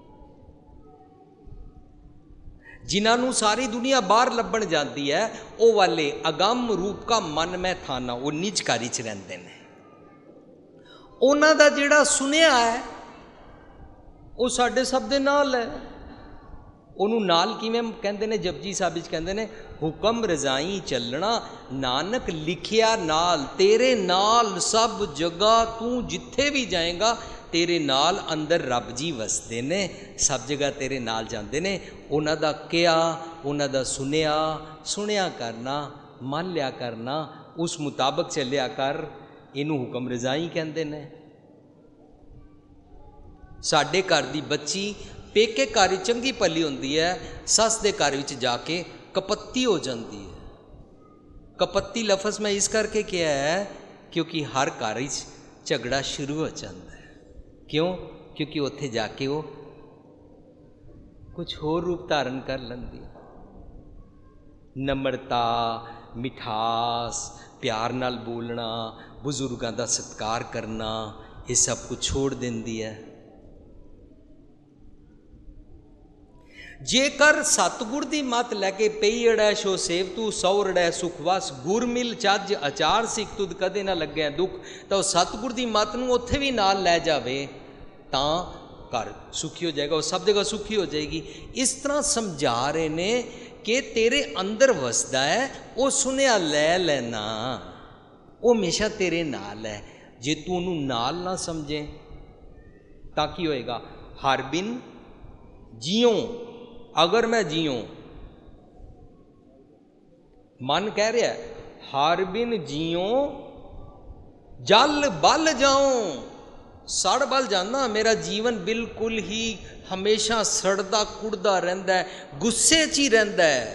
ਜਿਨ੍ਹਾਂ ਨੂੰ ਸਾਰੀ ਦੁਨੀਆ ਬਾਹਰ ਲੱਭਣ ਜਾਂਦੀ ਹੈ, ਉਹ ਵਾਲੇ ਅਗੰਮ ਰੂਪ ਕਾ ਮਨ ਮੈਂ ਥਾਨਾ, ਉਹ ਨਿਜ ਘਰ 'ਚ ਰਹਿੰਦੇ ਨੇ। ਉਹਨਾਂ ਦਾ ਜਿਹੜਾ ਸੁਨਿਆ ਹੈ ਉਹ ਸਾਡੇ ਸਭ ਦੇ ਨਾਲ ਹੈ। ਉਹਨੂੰ ਨਾਲ ਕਿਵੇਂ ਕਹਿੰਦੇ ਨੇ? ਜਪਜੀ ਸਾਹਿਬ ਵਿੱਚ ਕਹਿੰਦੇ ਨੇ, ਹੁਕਮ ਰਜ਼ਾਈ ਚੱਲਣਾ, ਨਾਨਕ ਲਿਖਿਆ ਨਾਲ, ਤੇਰੇ ਨਾਲ ਸਭ ਜਗ੍ਹਾ, ਤੂੰ ਜਿੱਥੇ ਵੀ ਜਾਏਗਾ ਤੇਰੇ ਨਾਲ ਅੰਦਰ ਰੱਬ ਜੀ ਵਸਦੇ ਨੇ, ਸਭ ਜਗ੍ਹਾ ਤੇਰੇ ਨਾਲ ਜਾਂਦੇ ਨੇ। ਉਹਨਾਂ ਦਾ ਕਿਹਾ, ਉਹਨਾਂ ਦਾ ਸੁਣਿਆ ਕਰਨਾ, ਮੰਨ ਲਿਆ ਕਰਨਾ, ਉਸ ਮੁਤਾਬਕ ਚੱਲਿਆ ਕਰ, ਇਹਨੂੰ ਹੁਕਮ ਰਜ਼ਾਈ ਕਹਿੰਦੇ ਨੇ। ਸਾਡੇ ਘਰ ਦੀ ਬੱਚੀ ਪੇਕੇ ਘਰ ਵਿੱਚ ਚੰਗੀ ਭਲੀ ਹੁੰਦੀ ਹੈ, ਸੱਸ ਦੇ ਘਰ ਵਿੱਚ ਜਾ ਕੇ ਕਪੱਤੀ ਹੋ ਜਾਂਦੀ ਹੈ। ਕਪੱਤੀ ਲਫ਼ਜ਼ ਮੈਂ ਇਸ ਕਰਕੇ ਕਿਹਾ ਹੈ ਕਿਉਂਕਿ ਹਰ ਘਰ ਵਿੱਚ ਝਗੜਾ ਸ਼ੁਰੂ ਹੋ ਜਾਂਦਾ ਹੈ। ਕਿਉਂ? ਕਿਉਂਕਿ ਉੱਥੇ ਜਾ ਕੇ ਉਹ ਕੁਝ ਹੋਰ ਰੂਪ ਧਾਰਨ ਕਰ ਲੈਂਦੀ। नम्रता, मिठास, प्यार नाल बोलना, बजुर्गों का सत्कार करना, ये सब कुछ छोड़ देंदी है। जेकर सतगुर की मत लैके पई अड़ै शो सेव तू सौ रड़ै सुखवास, गुर मिल चज अचार सिख तुद कदे ना लगे दुख, तो सतगुर की मत नूं उत्थे भी नाल लै जावे तां घर सुखी हो जाएगा, वो सब जगह सुखी हो जाएगी। इस तरह समझा रहे ने कि तेरे अंदर वसदा है, वो सुनिया लै लेना, वो हमेशा तेरे नाल है। जे तू उन्हों नाल ना समझे तां की होएगा? हर बिन जियों, अगर मैं जियों, मन कह रहा है हर बिन जियों जल बल जाऊं, सड़ बल जाना, मेरा जीवन बिल्कुल ही हमेशा सड़दा कुड़दा रहिंदा है, गुस्से च ही रहिंदा है।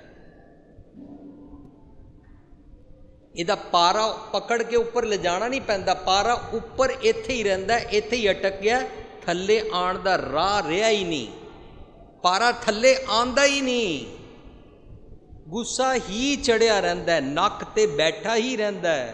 इहदा पारा पकड़ के उपर ले जाना नहीं पैंदा, पारा उपर इत्थे ही रहिंदा है, इत्थे ही अटक गया, थल्ले आण दा राह रहा ही नहीं, पारा थल्ले आंदा ही नहीं, गुस्सा ही चढ़िया रहिंदा है, नक ते बैठा ही रहिंदा है।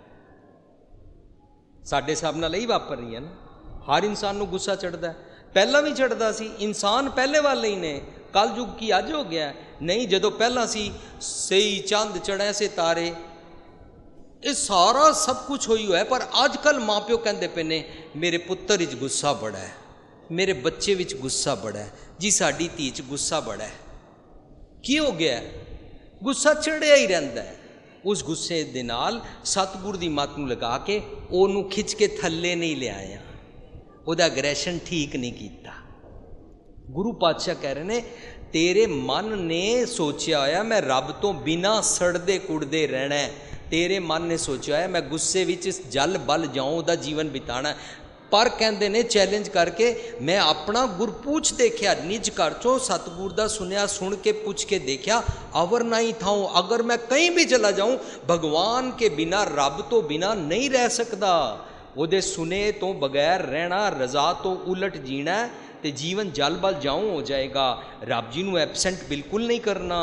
साडे हिसाब नाल यही वापर रही है ना, हर इंसान को गुस्सा चढ़ता है, पहला भी चढ़ता सी, इंसान पहले वाले ही ने, कल युग की अज हो गया नहीं, जदों पहला सी सही चंद चढ़े से तारे, ये सारा सब कुछ होई हुआ है। पर अजकल माँ प्यो कहते पे ने मेरे पुत्तर विच गुस्सा बड़ा है, मेरे बच्चे विच गुस्सा बड़ा है, जी साडी धी च गुस्सा बड़ा है। की हो गया? गुस्सा चढ़िया ही रहिंदा है। उस गुस्से दे नाल सतगुर दी मत नूं लगा के ओनू खिंच के थल्ले नहीं लिआया, उहदा अग्रैशन ठीक नहीं किया। गुरु पातशाह कह रहे ने तेरे मन ने सोचा होया मैं रब तो बिना सड़दे कुड़दे रहना है, तेरे मन ने सोचा है मैं गुस्से विच जल बल जाऊँ, उहदा जीवन बिताना है। पर कहते ने चैलेंज करके मैं अपना गुरपूछ देखा, निज घर चो सतगुर दा सुनिया सुन के पूछ के देखा, अवर नहीं थाऊँ, अगर मैं कहीं भी चला जाऊँ भगवान के बिना रब तो बिना नहीं रह सकता, उहदे सुने तो बगैर रहना, रजा तो उलट जीना, ते जीवन जल बल जाऊँ हो जाएगा। रब जी नूं एबसेंट बिल्कुल नहीं करना।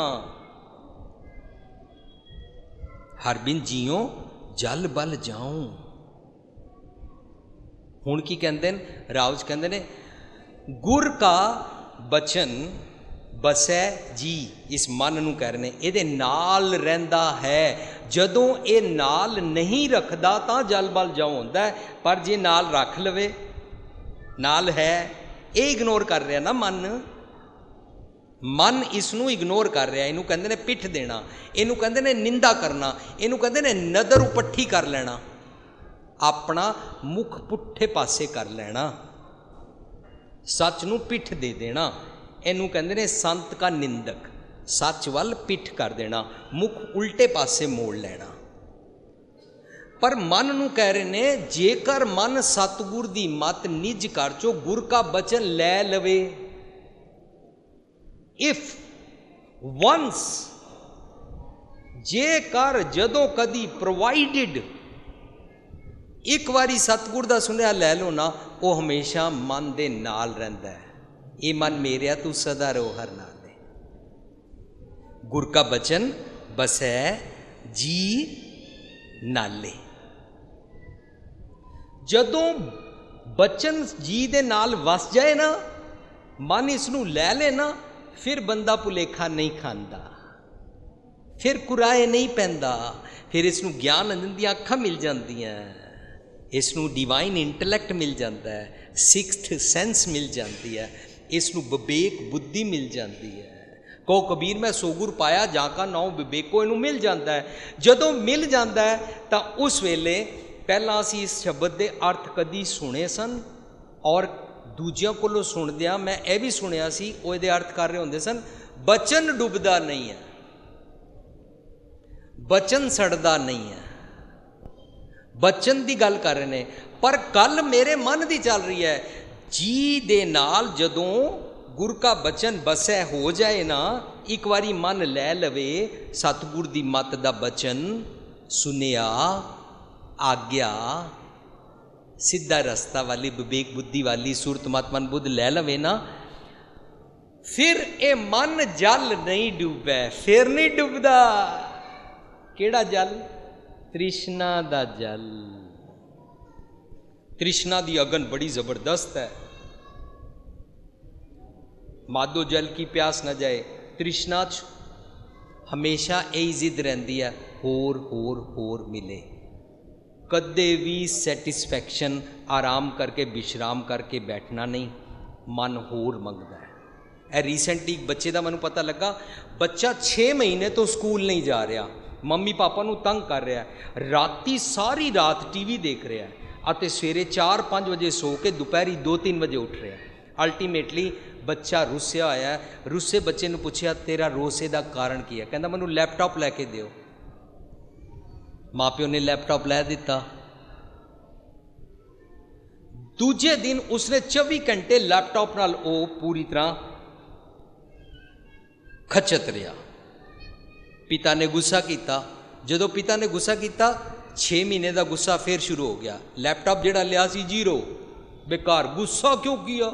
हर बिन जियो जल बल जाऊँ। हुण की कहते हैं? रावज कहते ने गुर का बचन बसै जी, इस मन नूं कह रहे ने इहदे नाल रहिंदा है, जदों ये नाल नहीं रखदा तां जल बल जाऊँ हुंदा है, पर जे नाल रख लवे, नाल है, ये इग्नोर कर रहा ना मन, मन इसनूं इग्नोर कर रहा, इनू कहते ने पिठ देना, इनू कहते ने निंदा करना, इनू कहते ने नदर उपट्ठी कर लेना, अपना मुख पुट्ठे पासे कर लेना, सच नूं पिठ दे देना, इनू कहते ने संत का निंदक, सच वल पिठ कर देना, मुख उल्टे पासे मोड़ लेना। पर मन नूं कह रहे ने जेकर मन सतगुर दी मत निज घर चो गुर का बचन लै लवे, इफ वंस, जेकर जदों कदी प्रोवाइडेड एक बारी सतगुर दा सुनिया लै लो ना, वो हमेशा मन दे नाल रहिंदा है। ये मन मेरिया तू सदा रो हर नाल। गुर का बचन बसै जी नाले, जदों बचन जी दे नाल वस जाए ना, मन इसनूं लै ले ना, फिर बंदा भुलेखा नहीं खांदा, फिर कुराए नहीं पैंदा, फिर इसनूं ज्ञान अंजन दी अखां मिल जांदियां, इसनूं डिवाइन इंटलैक्ट मिल जाता है, सिक्स्थ सेंस मिल जाती है, इसनूं विवेक बुद्धि मिल जाती है। कहो कबीर मैं सोगुर पाया जाका नाउ विवेको, इनू मिल जाता है। जदों मिल जाता है तो उस वेले पहला असीं इस शब्द के अर्थ कदी सुने सन, और दूजियां कोलों सुनदियां मैं यह भी सुनिया सी, वो इहदे अर्थ कर रहे होंदे सन बचन डुबदा नहीं है, बचन सड़दा नहीं है, बचन की गल कर रहे हैं। पर गल मेरे मन की चल रही है, जी दे नाल जदों गुर का बचन बसै हो जाए ना, एक बारी मन लै लवे सतगुर दी मत दा बचन सुनिया, आग्या सीधा रस्ता वाली विवेक बुद्धि वाली सूरत मत मन बुद्ध लै लवे ना, फिर ये मन जल नहीं डूबे, फिर नहीं डूबदा। केड़ा जल? तृष्णा दा जल। तृष्णा दी अगन बड़ी जबरदस्त है। मादो जल की प्यास न जाए, तृष्णा च हमेशा यही जिद रहिंदी है, होर होर होर मिले। कदे भी सैटिस्फैक्शन आराम करके विश्राम करके बैठना नहीं, मन होर मंगदा है। रीसेंटली एक बच्चे का मैं पता लगा, बच्चा 6 महीने तो स्कूल नहीं जा रहा, मम्मी पापा नूं तंग कर रहा है, राती सारी रात टीवी देख रहा है, अते सवेरे 4-5 बजे सो के दोपहरी 2-3 बजे उठ रहा है। अल्टीमेटली बच्चा रुस्या होया है। रुस्से बच्चे ने पूछा तेरा रोसे का कारण की है? कहता मैनू लैपटॉप लैके दिओ। माँ प्यो ने लैपटॉप लै दिता। दूजे दिन उसने 24 घंटे लैपटॉप नाल ओ पूरी तरह खचत रहा। पिता ने गुस्सा किया। जदों पिता ने गुस्सा किया, 6 महीने का गुस्सा फिर शुरू हो गया। लैपटॉप जिहड़ा लिया सी 0, बेकार। गुस्सा क्यों किया?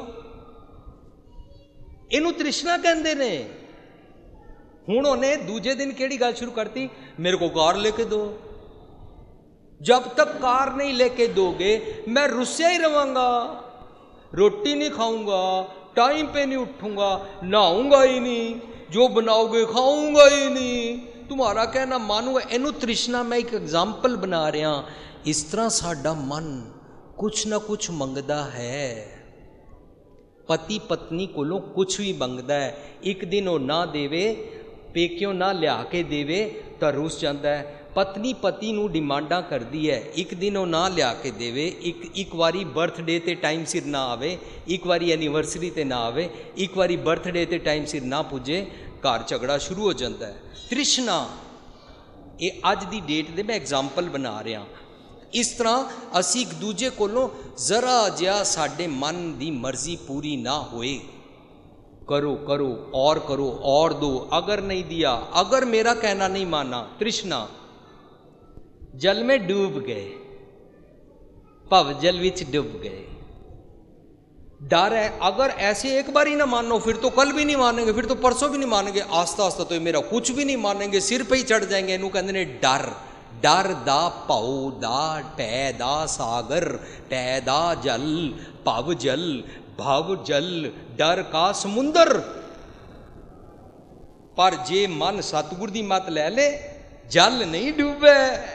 इनू तृष्णा कहते ने। हुण उन्हें दूजे दिन केड़ी गल शुरू करती, मेरे को कार लेके दो। जब तक कार नहीं लेके दोगे मैं रुस्या ही रवांगा, रोटी नहीं खाऊंगा, टाइम पे नहीं उठूंगा, नहाऊंगा ही नहीं, जो बनाओगे खाऊंगा ही नहीं, तुम्हारा कहना मानूंगा। इनू तृष्णा मैं एक एग्जाम्पल बना रहा। इस तरह साडा मन कुछ ना कुछ मंगदा है। पति पत्नी कोलों कुछ भी मंगदा है, एक दिन वो ना देवे, पेक्यों ना लिया के देवे तो रुस जाता है। पत्नी पति नूं डिमांडा करती है, एक दिन वो ना लिया के देवे, एक बारी बर्थडे ते टाइम सिर ना आवे, एक बारी एनिवर्सरी ते ना आवे, एक बारी बर्थडे ते टाइम सिर ना पुजे, घर झगड़ा शुरू हो जाता है। तृष्णा, ये अज दी डेट दे मैं एग्जाम्पल बना रहा। इस तरह असी एक दूजे कोलों जरा जिहा साडे मन की मर्जी पूरी ना होए, करो करो और दो, अगर नहीं दिया, अगर मेरा कहना नहीं माना, तृष्णा। जल में डूब गए, भव जल विच डूब गए। डर है, अगर ऐसे एक बार ही ना मानो फिर तो कल भी नहीं मानेंगे, फिर तो परसों भी नहीं मानेंगे, आस्ता आस्ता तो मेरा कुछ भी नहीं मानेंगे, सिर पे ही चढ़ जाएंगे। इनू कहते ने डर। डर दा भाऊ दा टै दा सागर, टै दा जल, भव जल, भव जल, डर का समुंदर। पर जे मन सतगुर दी मत लै ले, जल नहीं डूबे।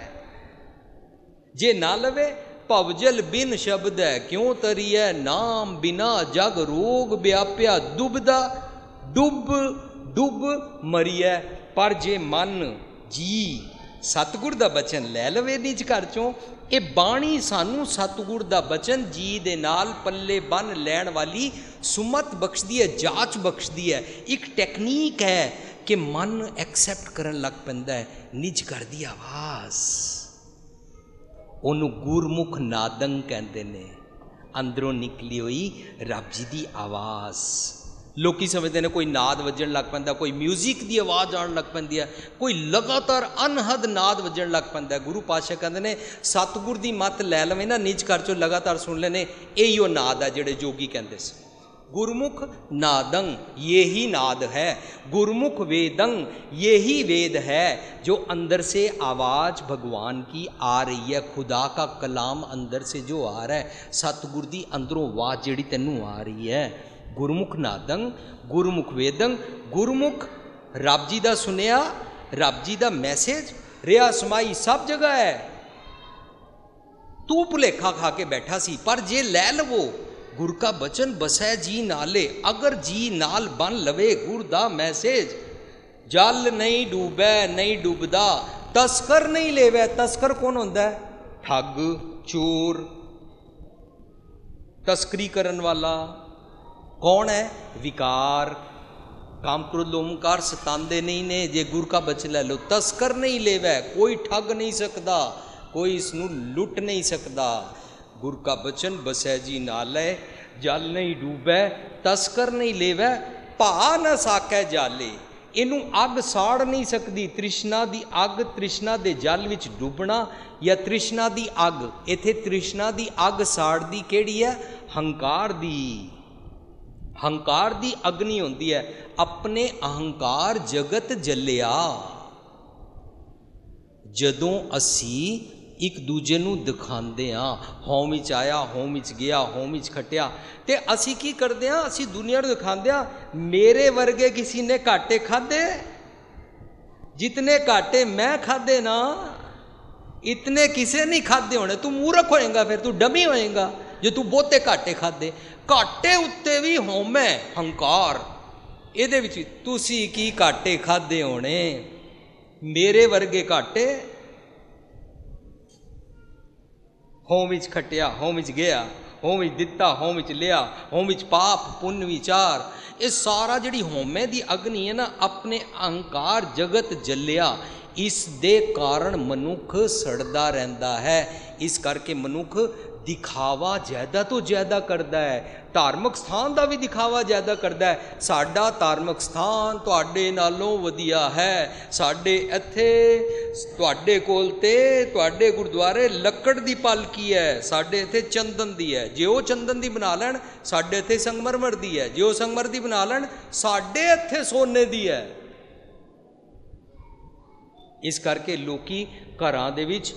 जे ना लवे, भवजल बिन शब्द है क्यों तरिए, नाम बिना जग रोग व्याप्या, डुबदा डुब डुब मरिए। पर जे मन जी सतगुर दा बचन लै लवे निज घर चों, ये बाणी सानू सतगुर दा बचन जी दे नाल पल्ले बन लैण वाली सुमत बख्शदी है, जाच बख्शदी है। एक टैक्नीक है कि मन एक्सैप्ट करन लग पैंदा है निज घर दी आवाज़। उन्होंने गुरमुख नादंग कहते ने, अंदरों निकली हुई रब जी की आवाज़। लोग समझते हैं कोई नाद वजन लग पैंदा, कोई म्यूजिक की आवाज़ आन लग पैंदी है, कोई लगातार अनहद नाद वजन लग पैंदा है। गुरु पातशाह कहते हैं सतगुर की मत लै लवे ना, निज घर चो लगातार सुन लेने, यही नाद है जिहड़े जोगी कहते से। गुरमुख नादंग यही नाद है, गुरमुख वेदंग यही वेद है, जो अंदर से आवाज़ भगवान की आ रही है, खुदा का कलाम अंदर से जो आ रहा है, सतगुर दी अंदरों आवाज़ जिहड़ी तैनूं आ रही है। गुरमुख नादंग, गुरमुख वेदंग, गुरमुख रब जी दा सुनिया, रब जी दा मैसेज रिया समाई सब जगह है। तू भुलेखा खा के बैठा सी, पर जे लै लवो गुर का बचन बसै जी नाले, अगर जी नाल बन लवे गुर दा मैसेज, जल नहीं डूबे नहीं डूबदा, तस्कर नहीं लेवे। तस्कर कौन होंदा है? ठग, चोर, तस्करी करन वाला। कौन है? विकार, काम क्रोध लोमकार सतांदे नहीं ने। जे गुर का बचन ले लो, तस्कर नहीं लेवे, कोई ठग नहीं सकता, कोई इसनू लुट नहीं सकता। गुर का बचन बसै जी नाले, जल नहीं डूबे, तस्कर नहीं लेवे, भा न साकै जाले। इनू अग साड़ नहीं सकती। तृष्णा दी अग, तृष्णा दे जल विच डुबना या तृष्णा दी अग, इत्थे तृष्णा दी अग साड़दी केड़ी है? हंकार दी। हंकार दी अग्नि होंदी है। अपने अहंकार जगत जलिया। जदों असी एक दूजे नूं दिखांदे हाँ, होम विच आया, होम विच गया, होम विच खटिया, ते असी की करदे हाँ, असी दुनिया नूं दिखांदे हाँ मेरे वर्गे किसी ने घाटे खाधे, जितने घाटे मैं खाधे ना इतने किसे नहीं खाधे होने। तू मूर्ख होएगा, फिर तू डमी होएगा जो तू बहुते घाटे खाधे। घाटे उत्ते भी होम है हंकार, इहदे विच तुसी की घाटे खाधे होने, मेरे वर्गे घाटे। होम विच खटिया, होम विच गया, होम विच दिता, होम विच लिया, होम विच पाप पुण्य विचार, ये सारा जिहड़ी होमे दी अग्नि है ना, अपने अहंकार जगत जलिया, इस दे कारण मनुख सड़दा रहिंदा है। इस करके मनुख दिखावा ज़्यादा तो ज़्यादा करता है, धार्मिक स्थान का भी दिखावा ज़्यादा करता है। साडा धार्मिक स्थान तुहाडे नालों वधिया है, साडे इत्थे तुहाडे कोल ते तुहाडे गुरुद्वारे लक्कड़ दी पालकी है, साडे इत्थे चंदन दी है। जे वो चंदन दी बना लैण साडे इत्थे संगमरमर दी है, जे वो संगमरमर दी बना लैण साडे इत्थे सोने दी है। इस करके लोकी घरां दे विच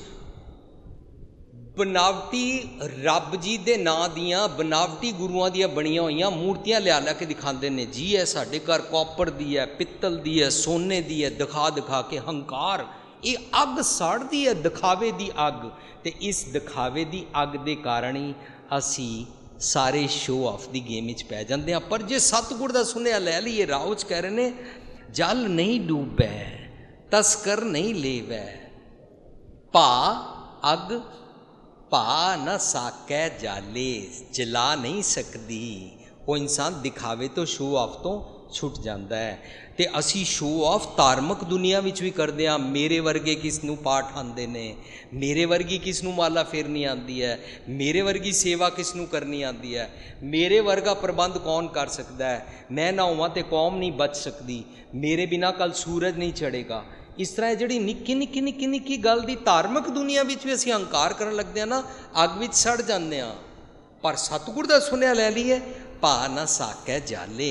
बनावटी रब जी दे नां दियां बनावटी गुरुआं दियां बणियां होईयां मूर्तियां लिया लिया के दिखाते हैं जी है साढ़े घर कॉपर दी है, पित्तल दी है, सोने दी है, दिखा दिखा के हंकार ये अग सड़दी है, दिखावे दी अग। ते इस दिखावे दी अग दे कारण ही असी सारे शो ऑफ दी गेम विच पै जांदे हां। पर जे सतगुर दा सुनिया लै लईए, राह च कह रहे ने जल नहीं डूबै तस्कर नहीं लेवै, भा अग भा न साकै जाले, जला नहीं सकती। वो इंसान दिखावे तो शो ऑफ तो छुट जाता है। तो असी शो ऑफ धार्मिक दुनिया विच भी करते हैं। मेरे वर्गे किस नूं पाठ आंदे ने, मेरे वर्गी किस नूं माला फेरनी आती है, मेरे वर्गी सेवा किस नूं करनी आती है, मेरे वर्गा प्रबंध कौन कर सकता है, मैं ना होवां ते कौम नहीं बच सकती, मेरे बिना कल सूरज नहीं चढ़ेगा। इस तरह जिहड़ी निक्की निक्की निक्की निक्की गल दी धार्मिक दुनिया विच भी असीं हंकार करन लगदे हां ना, अग विच सड़ जांदे हां। पर सतगुर दा सुनिया लै लईए, भा ना साकै जाले।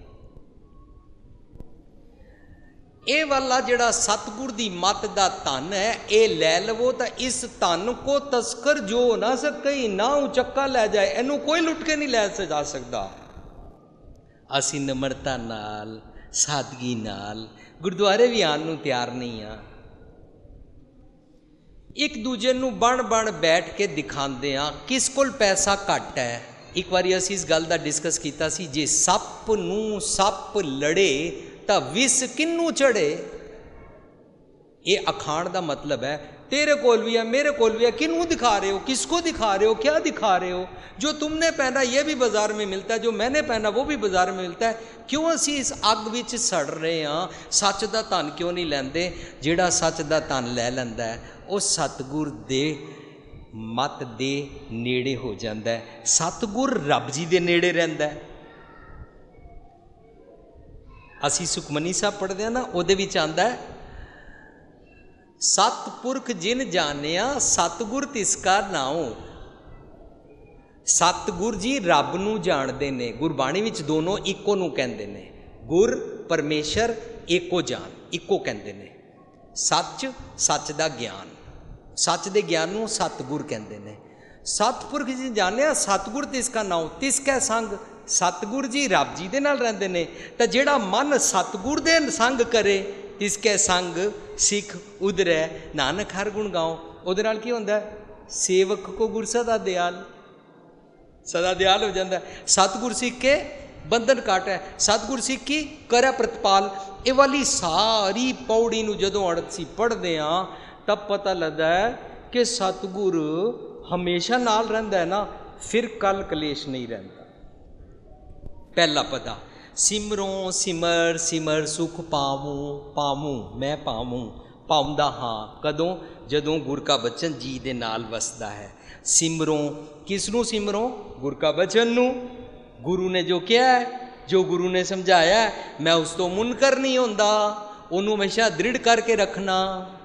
ये वाला जिहड़ा सतगुर दी मत दा धन है, ये लै लवो तां इस धन को तस्कर जो ना सके, ना उचक्का लै जाए, इनू कोई लुट के नहीं लै जा सकदा। असीं नम्रता नाल सादगी नाल गुरुद्वारे भी आने नूं तैयार नहीं हाँ। एक दूजे नूं बण बण बैठ के दिखाते हाँ किस कोल पैसा घट है। एक बारी असीं इस गल दा डिस्कस कीता सी, जे सप नूं सप लड़े तां विस किन्नू चढ़े। ये अखाण दा मतलब है तेरे कोल भी है मेरे कोल भी है, किन्नू दिखा रहे हो, किसको दिखा रहे हो, क्या दिखा रहे हो। जो तुमने पहना ये भी बाजार में मिलता है, जो मैंने पहना वो भी बाजार में मिलता है। क्यों असी इस अग विच सड़ रहे हाँ। सच दा धन क्यों नहीं लैंदे। जिहड़ा सच दा धन लै लैंदा है वो सतगुर दे मत दे नेड़े हो जाता है, सतगुर रब जी दे नेड़े रहिंदा है। असी सुखमनी साहब पढ़ते हैं ना, उहदे विच आंदा है सतपुरख जिन जानिया सतगुर तिसका नाओ। सतगुर जी रब नूं जाणदे ने। गुरबाणी विच दोनों इक्को नूं कहंदे ने, गुर परमेश्वर एको जान, इक्को कहंदे ने। सच सच दा ज्ञान, सच दे ज्ञान नूं सतगुर कहंदे ने। सतपुरख जी जानिया सतगुर तिसका नाओ, तिसकै संग सतगुर जी रब जी दे नाल रहिंदे ने। तां जिहड़ा मन सतगुर दे संग करे तिसके संग सिख उधरै नानक हर गुण गाओ। उहदे नाल की हुंदा है, सेवक को गुर सदा दयाल, सदा दयाल हो जाता है। सतगुर सिख के बंधन काट है, सतगुर सिख की करे प्रतिपाल। ये वाली सारी पौड़ी नूं जदों असी पढ़दे हां तब पता लगता है कि सतगुर हमेशा नाल रहिंदा है ना, फिर कल कलेश नहीं रहिंदा। पहला पदा सिमरों सिमर सिमर सुख पावूं पावूं मैं पावूं, पाउंदा हाँ कदों जदों गुर का बचन जी दे नाल वसदा है। सिमरों किसनूं सिमरों, गुर का बचन नूं। गुरु ने जो किया है, जो गुरु ने समझाया है, मैं उस तो मुनकर नहीं होंदा, उन्होंने हमेशा दृढ़ करके रखना।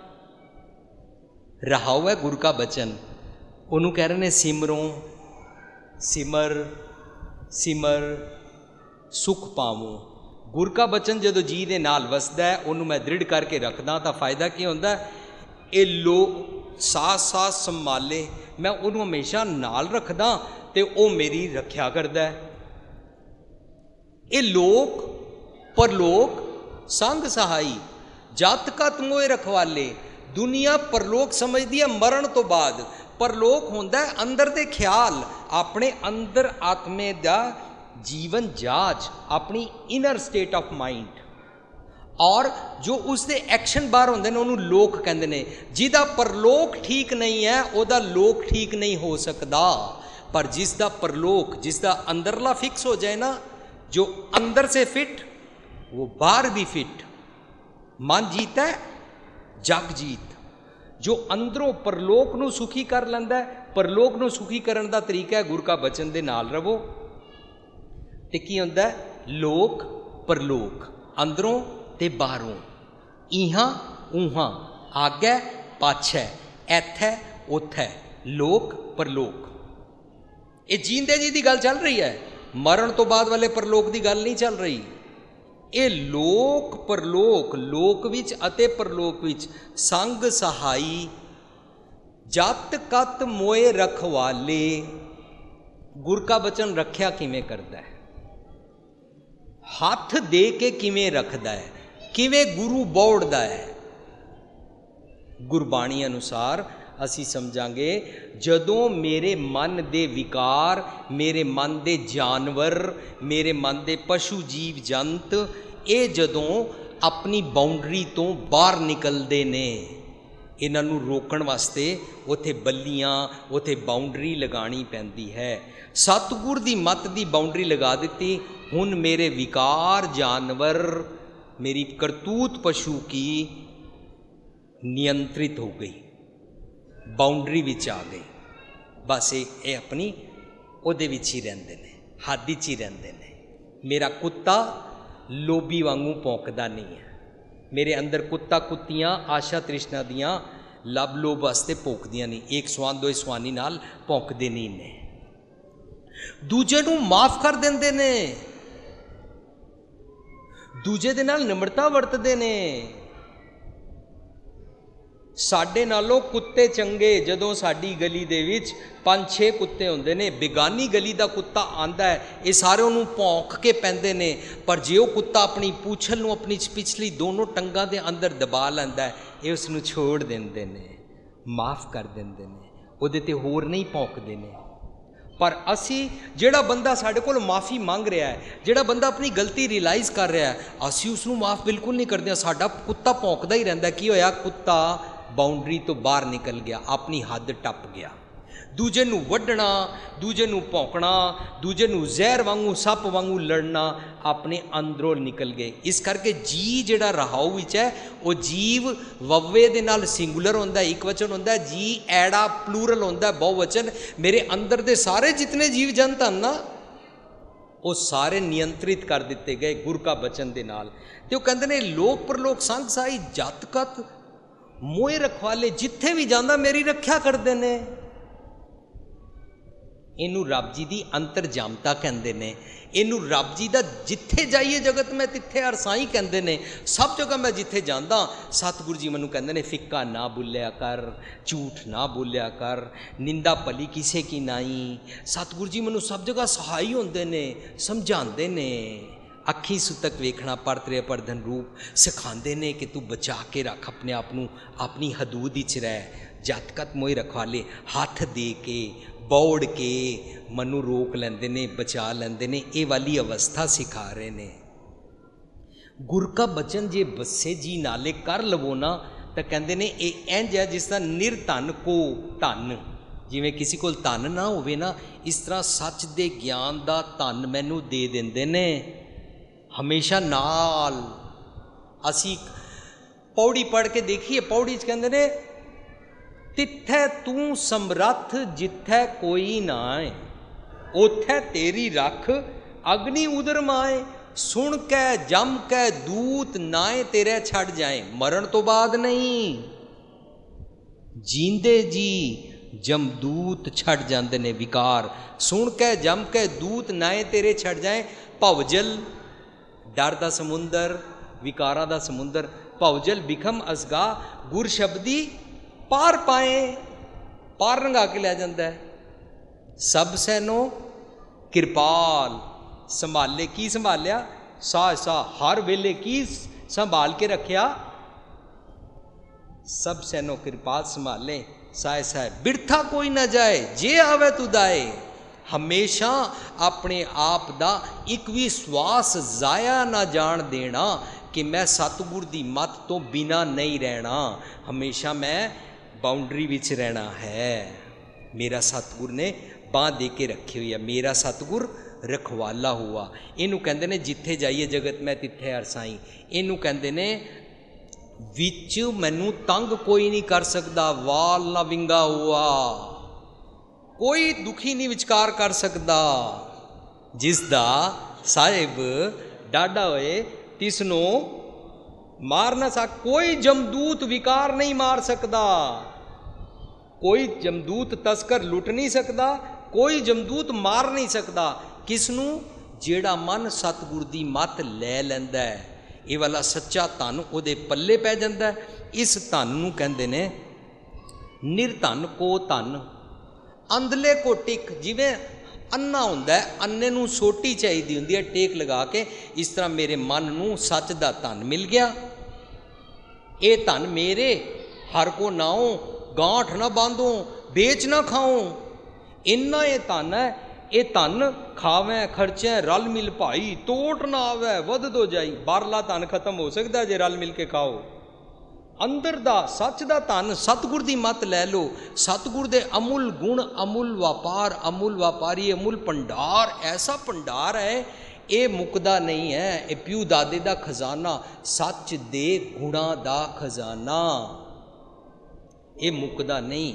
रहा हुआ है गुरु का बचन, उन्होंने कह रहे ने सिमरों सिमर सिमर सुख पावूं। गुर का बचन जो जी दे नाल वसदा है, उन्होंने मैं दृढ़ करके रखदा तो फायदा की होंदा, ये लोग साथ साथ संभाले, मैं उन्होंने हमेशा नाल रखदा तो वो मेरी रख्या करदा है। ये लोक परलोक संग सहाई, जत कत मोए रखवाले। दुनिया परलोक समझदी है मरण तो बाद, परलोक होंदा है अंदर दे ख्याल, अपने अंदर आत्मे दा जीवन जाच, अपनी इनर स्टेट ऑफ माइंड। और जो उसके एक्शन बाहर होंदे ने उन्होंने लोक कहंदे ने। जिहदा परलोक ठीक नहीं है उहदा लोक ठीक नहीं हो सकता। पर जिसका परलोक, जिसका अंदरला फिक्स हो जाए ना, जो अंदर से फिट वो बाहर भी फिट। मन जीता है जग जीत। जो अंदरों परलोक नूं सुखी कर लैंदा है, परलोक नूं सुखी करन दा तरीका है गुर का बचन दे नाल रवो। ते की हुंदा है? लोक परलोक, अंदरों ते बाहरों, इहां उहां, आगे पाछे, एथे उथे, लोक परलोक। ये जींदे जी की गल चल रही है, मरण तो बाद वाले परलोक की गल नहीं चल रही। ये लोक परलोक, लोक विच अते परलोक विच संग सहाई, जत कत मोए रखवाले। गुर का बचन रख्या किवें करदा है? हाथ दे के किवें रखदा है, किवें गुरु बौड़दा है? गुरबाणी अनुसार असी समझांगे, जदों मेरे मन दे विकार, मेरे मन दे जानवर, मेरे मन दे पशु जीव जंत, ये जदों अपनी बाउंड्री तो बाहर निकलते ने, इन्हां नूं रोकण वास्ते उत्थे बल्लियां, उत्थे बाउंड्री लगानी पैंदी है। सतगुर दी मत दी बाउंड्री लगा दी। हुण मेरे विकार जानवर, मेरी करतूत पशु की नियंत्रित हो गई, बाउंड्री विच आ गई। बस ये अपनी उहदे विच ही रहिंदे ने, हद विच ही रहिंदे ने। मेरा कुत्ता लोभी वांगू भौंकदा नहीं है। मेरे अंदर कुत्ता कुत्तियां आशा तृष्णा दियां लब लोभ वास्ते भौंकदियां नहीं। एक स्वान दो स्वानी नाल भौंकदे नहीं ने। दूजे नूं माफ कर देंदे ने, दूजे दे नाल निमरता वरतदे ने। साडे नालों कुत्ते चंगे, जदों साडी गली दे विच 5-6 कुत्ते होंदे ने, बेगानी गली दा कुत्ता आंदा है, ये सारे उन्होंने भौंक के पैंदे ने। पर जे वो कुत्ता अपनी पूछल नूं अपनी पिछली दोनों टंगां दे अंदर दबा लैंदा है, ये उसनूं छोड़ देंदे ने, माफ़ कर देंदे ने, उहदे ते होर नहीं भौंकदे ने। पर असी जिहड़ा बंदा साडे कोल माफ़ी मंग रहा है, जिहड़ा बंदा अपनी गलती रियलाइज़ कर रहा है, असी उसनूं माफ़ बिल्कुल नहीं करदे। साडा कुत्ता भौंकदा ही रहिंदा। की होया? कुत्ता बाउंड्री तो बाहर निकल गया, अपनी हद टप गया। दूजे नूं वड्ढना, दूजे नूं भौंकना, दूजे नूं जहर वांगू सप वांगू लड़ना, अपने अंदरों निकल गए। इस करके जी जिहड़ा रहाऊ विच है, वो जीव वव्वे दे नाल सिंगुलर होंदा है, एक वचन होंदा है। जी ऐड़ा प्लूरल होंदा है, बहुवचन। मेरे अंदर दे सारे जितने जीव जंत हन ना, वो सारे नियंत्रित कर दिते गए गुर का बचन दे नाल। ते वो कहंदे ने लोक परलोक संग सहाई, जत कत मोए रखवाले। जिथे भी जांदा मेरी रख्या करदे ने। इनू रब जी की अंतरजामता कहते हैं। इनू रब जी का जिथे जाइए जगत में तिथे अरसाई कहते हैं। सब जगह मैं जिथे जाता, सतगुरु जी मैनू कहते हैं फिक्का ना बोलिया कर, झूठ ना बोलिया कर, निंदा भली किसे की नाई। सतगुरु जी मैनू सब जगह सहाई होंदे ने, समझाते ने। अखी सुतक वेखना परतरे परधन रूप सिखाते ने कि तू बचा के रख अपने आप नू, अपनी हदूद विच रह। जतकत मोए रखवाले, हाथ दे के बौड़ के मनु रोक लेंदे ने, बचा लेंदे ने। ये वाली अवस्था सिखा रहे ने। गुर का बचन जे बसे जी नाले कर लवो ना, तो कहते ने ये इंज है जिस तरह निर्धन को धन। जिमें किसी को धन ना होवे ना, इस तरह सच दे ज्ञान दा धन मैनू दे देंदे ने हमेशा नाल। असी पौड़ी पढ़ के देखिए, पौड़ी च कहते ने तिथे तू समरथ जिथे कोई ना आए, उथे तेरी रख अग्नि उदर माए। सुन कै जम कै दूत नाए तेरे छड़ जाए। मरण तो बाद नहीं, जींदे जी जमदूत छड़ जाते ने विकार, सुन के जम के दूत नाए तेरे छड़ जाए। भवजल डर का समुंदर, विकारां का समुंदर, भवजल बिखम असगा गुर शब्दी पार पाए, पार रंगा के लै जाता है। सब सैनो कृपाल संभाले, की संभालिया? साह साह हर वेले की संभाल के रखिया? सब सैनो कृपाल संभाले साए साए, बिरथा कोई ना जाए जे आवे तुदाए। हमेशा अपने आप दा एक भी श्वास जाया ना जान देना कि मैं सतगुर दी मत तो बिना नहीं रहना, हमेशा मैं बाउंड्री विच रहना है। मेरा सतगुर ने बांह दे के रखी हुई है, मेरा सतगुर रखवाला हुआ। इनू कहते ने जिथे जाइए जगत मैं तिथे हर साई। इनू कहते ने विच मैनू तंग कोई नहीं कर सकता, वाल ना विंगा हुआ, कोई दुखी नहीं विचकार कर सकता। जिसदा साहिब डाडा होए तिसनो मार ना सक, कोई जमदूत विकार नहीं मार सकता, कोई जमदूत तस्कर लुट नहीं सकता, कोई जमदूत मार नहीं सकता। किसनू? जेड़ा मन सतगुर दी मत लै लैंदा है, ये वाला सच्चा धन उहदे पल्ले पै जांदा है। इस धन नूं कहंदे ने निर्धन को धन, अंधले को टिक। जिवें अन्ना हुंदा है, अन्ने नूं सोटी चाहीदी हुंदी है टेक लगा के, इस तरह मेरे मन नूं सच दा धन मिल गया। ये धन मेरे हर को नाओ, गांठ ना बांधो, बेच ना खाओ, इन्ना ये धन है। ये धन खावे खर्चे रल मिल भाई, तोट ना आवे वध दो जाई। बारला धन खत्म हो सकता जे रल मिल के खाओ। अंदर दा सच दा धन सतगुर दी मत लै लो। सतगुर दे अमुल गुण, अमुल व्यापार, अमुल व्यापारी, अमुल भंडार, ऐसा भंडार है ये मुकदा नहीं है। ये प्यू दादे दा खजाना, सच दे गुणा दा खजाना, ये मुकदा नहीं।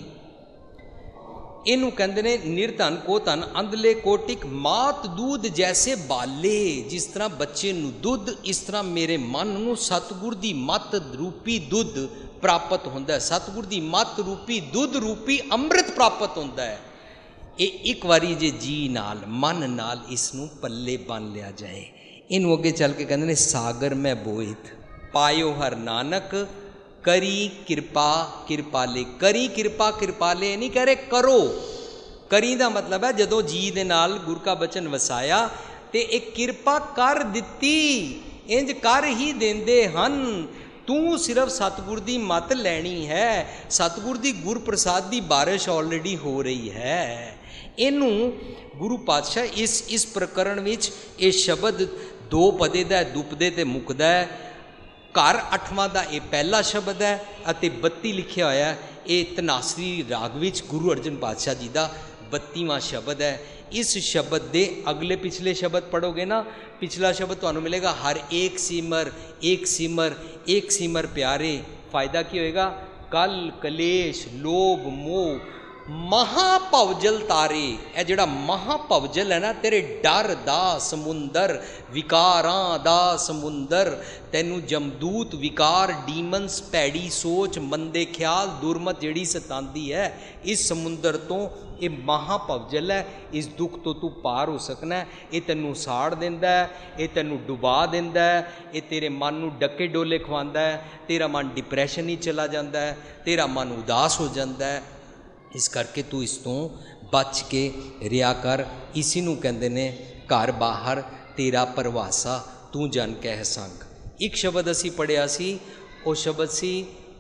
इनू कहते ने निर्धन को धन, अंधले को टिक। मात दूध जैसे बाले, जिस तरह बच्चे नू दुध, इस तरह मेरे मन नू सतगुर दी मत रूपी दुध प्राप्त होंदा है। सतगुर दी मत रूपी दुध रूपी अमृत प्राप्त होंदा है। ये एक बारी जे जी नाल मन नाल इसनू पल्ले बन लिया जाए। इनू अगे चल के कहते ने सागर में बोहित पायो हर नानक, करी कृपा कृपाले। करी कृपा कृपाले नहीं कह रहे, करो। करी का मतलब है जदों जी दे नाल गुर का बचन वसाया ते एक कृपा कर दिती, इंज कर ही देंदे हन। तू सिर्फ सतगुर दी मत लैनी है, सतगुर दी गुर प्रसाद दी बारिश ऑलरेडी हो रही है। इनू गुरु पातशाह इस प्रकरण विच ये शब्द दो पदे दा दुपदे ते मुकदा है। घर 8वां दा ये पहला शब्द है अते 32 लिखिया होया ये तनासरी राग विच गुरु अर्जन पातशाह जी का 32वां शब्द है। इस शब्द दे अगले पिछले शब्द पढ़ोगे ना, पिछला शब्द तुहानू मिलेगा हर एक सिमर, एक सिमर, एक सिमर प्यारे। फायदा की होएगा? कल कलेश लोभ मोह महाभवजल तारे। यह जोड़ा महाभवजल है ना, तेरे डर दा समुंदर, विकारां दा समुंदर, तैनू जमदूत विकार डीमनस पैड़ी सोच मंदे ख्याल दुरमत जिहड़ी सतांदी है, इस समुंदर तो ये महाभवजल है। इस दुख तो तू पार हो सकना है। ये तैनू साड़ देंदा है, ये तैनू डुबा देंदा है, ये तेरे मन नू डके डोले खवांदा है। तेरा मन डिप्रैशन ही चला जाता है, तेरा मन उदास हो जाता है। इस करके तू इस तो बच के रिया कर। इसी नू कहंदे ने घर बाहर तेरा परवासा तू जन कह संग। एक शब्द असी पढ़िया सी, वो शब्द सी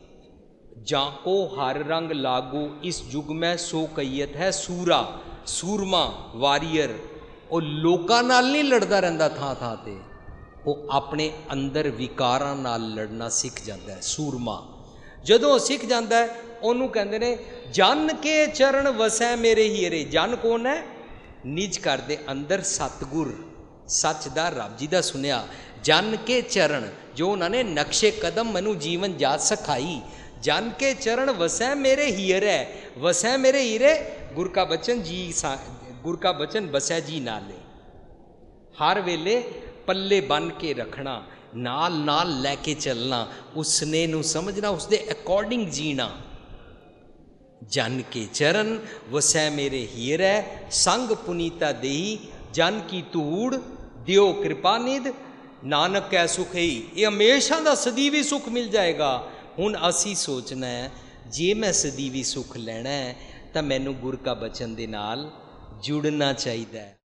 जाको हर रंग लागू इस युग में सो कैयत है सूरा। सूरमा वारियर वो लोकां नाल नहीं लड़दा रहिंदा थां थां ते, वो अपने अंदर विकारां नाल लड़ना सीख जाता है। सूरमा जदों सीख जाता है ਉਹਨੂੰ ਕਹਿੰਦੇ ਨੇ ਜਨ ਕੇ ਚਰਨ ਵਸੈ ਮੇਰੇ ਹੀਰੇ। ਜਨ ਕੌਣ ਹੈ? ਨਿਜ ਘਰ ਦੇ ਅੰਦਰ ਸਤਗੁਰ ਸੱਚ ਦਾ ਰੱਬ ਜੀ ਦਾ ਸੁਨਿਆ। ਜਨ ਕੇ ਚਰਨ ਜੋ ਉਹਨਾਂ ਨੇ ਨਕਸ਼ੇ ਕਦਮ ਮੈਨੂੰ ਜੀਵਨ ਜਾਤ ਸਿਖਾਈ। ਜਨ ਕੇ ਚਰਨ ਵਸੈ ਮੇਰੇ ਹੀਰੇ। ਵਸੈ ਮੇਰੇ ਹੀਰੇ ਗੁਰ ਕਾ ਬਚਨ ਜੀ, ਗੁਰ ਕਾ ਬਚਨ ਵਸੈ ਜੀ ਨਾਲੇ। हर वेले पल्ले बन के रखना, नाल नाल लैके चलना, उसने नू समझना, उसके अकॉर्डिंग जीना। जन के चरण वसै मेरे हीरै, संग पुनीता देही जन की धूड़, दियो कृपा निध नानक कै सुख ही। ये हमेशा का सदीवी सुख मिल जाएगा। हुण असी सोचना है जे मैं सदीवी सुख लेना है तो मैनू गुर का बचन दे नाल जुड़ना चाहिए।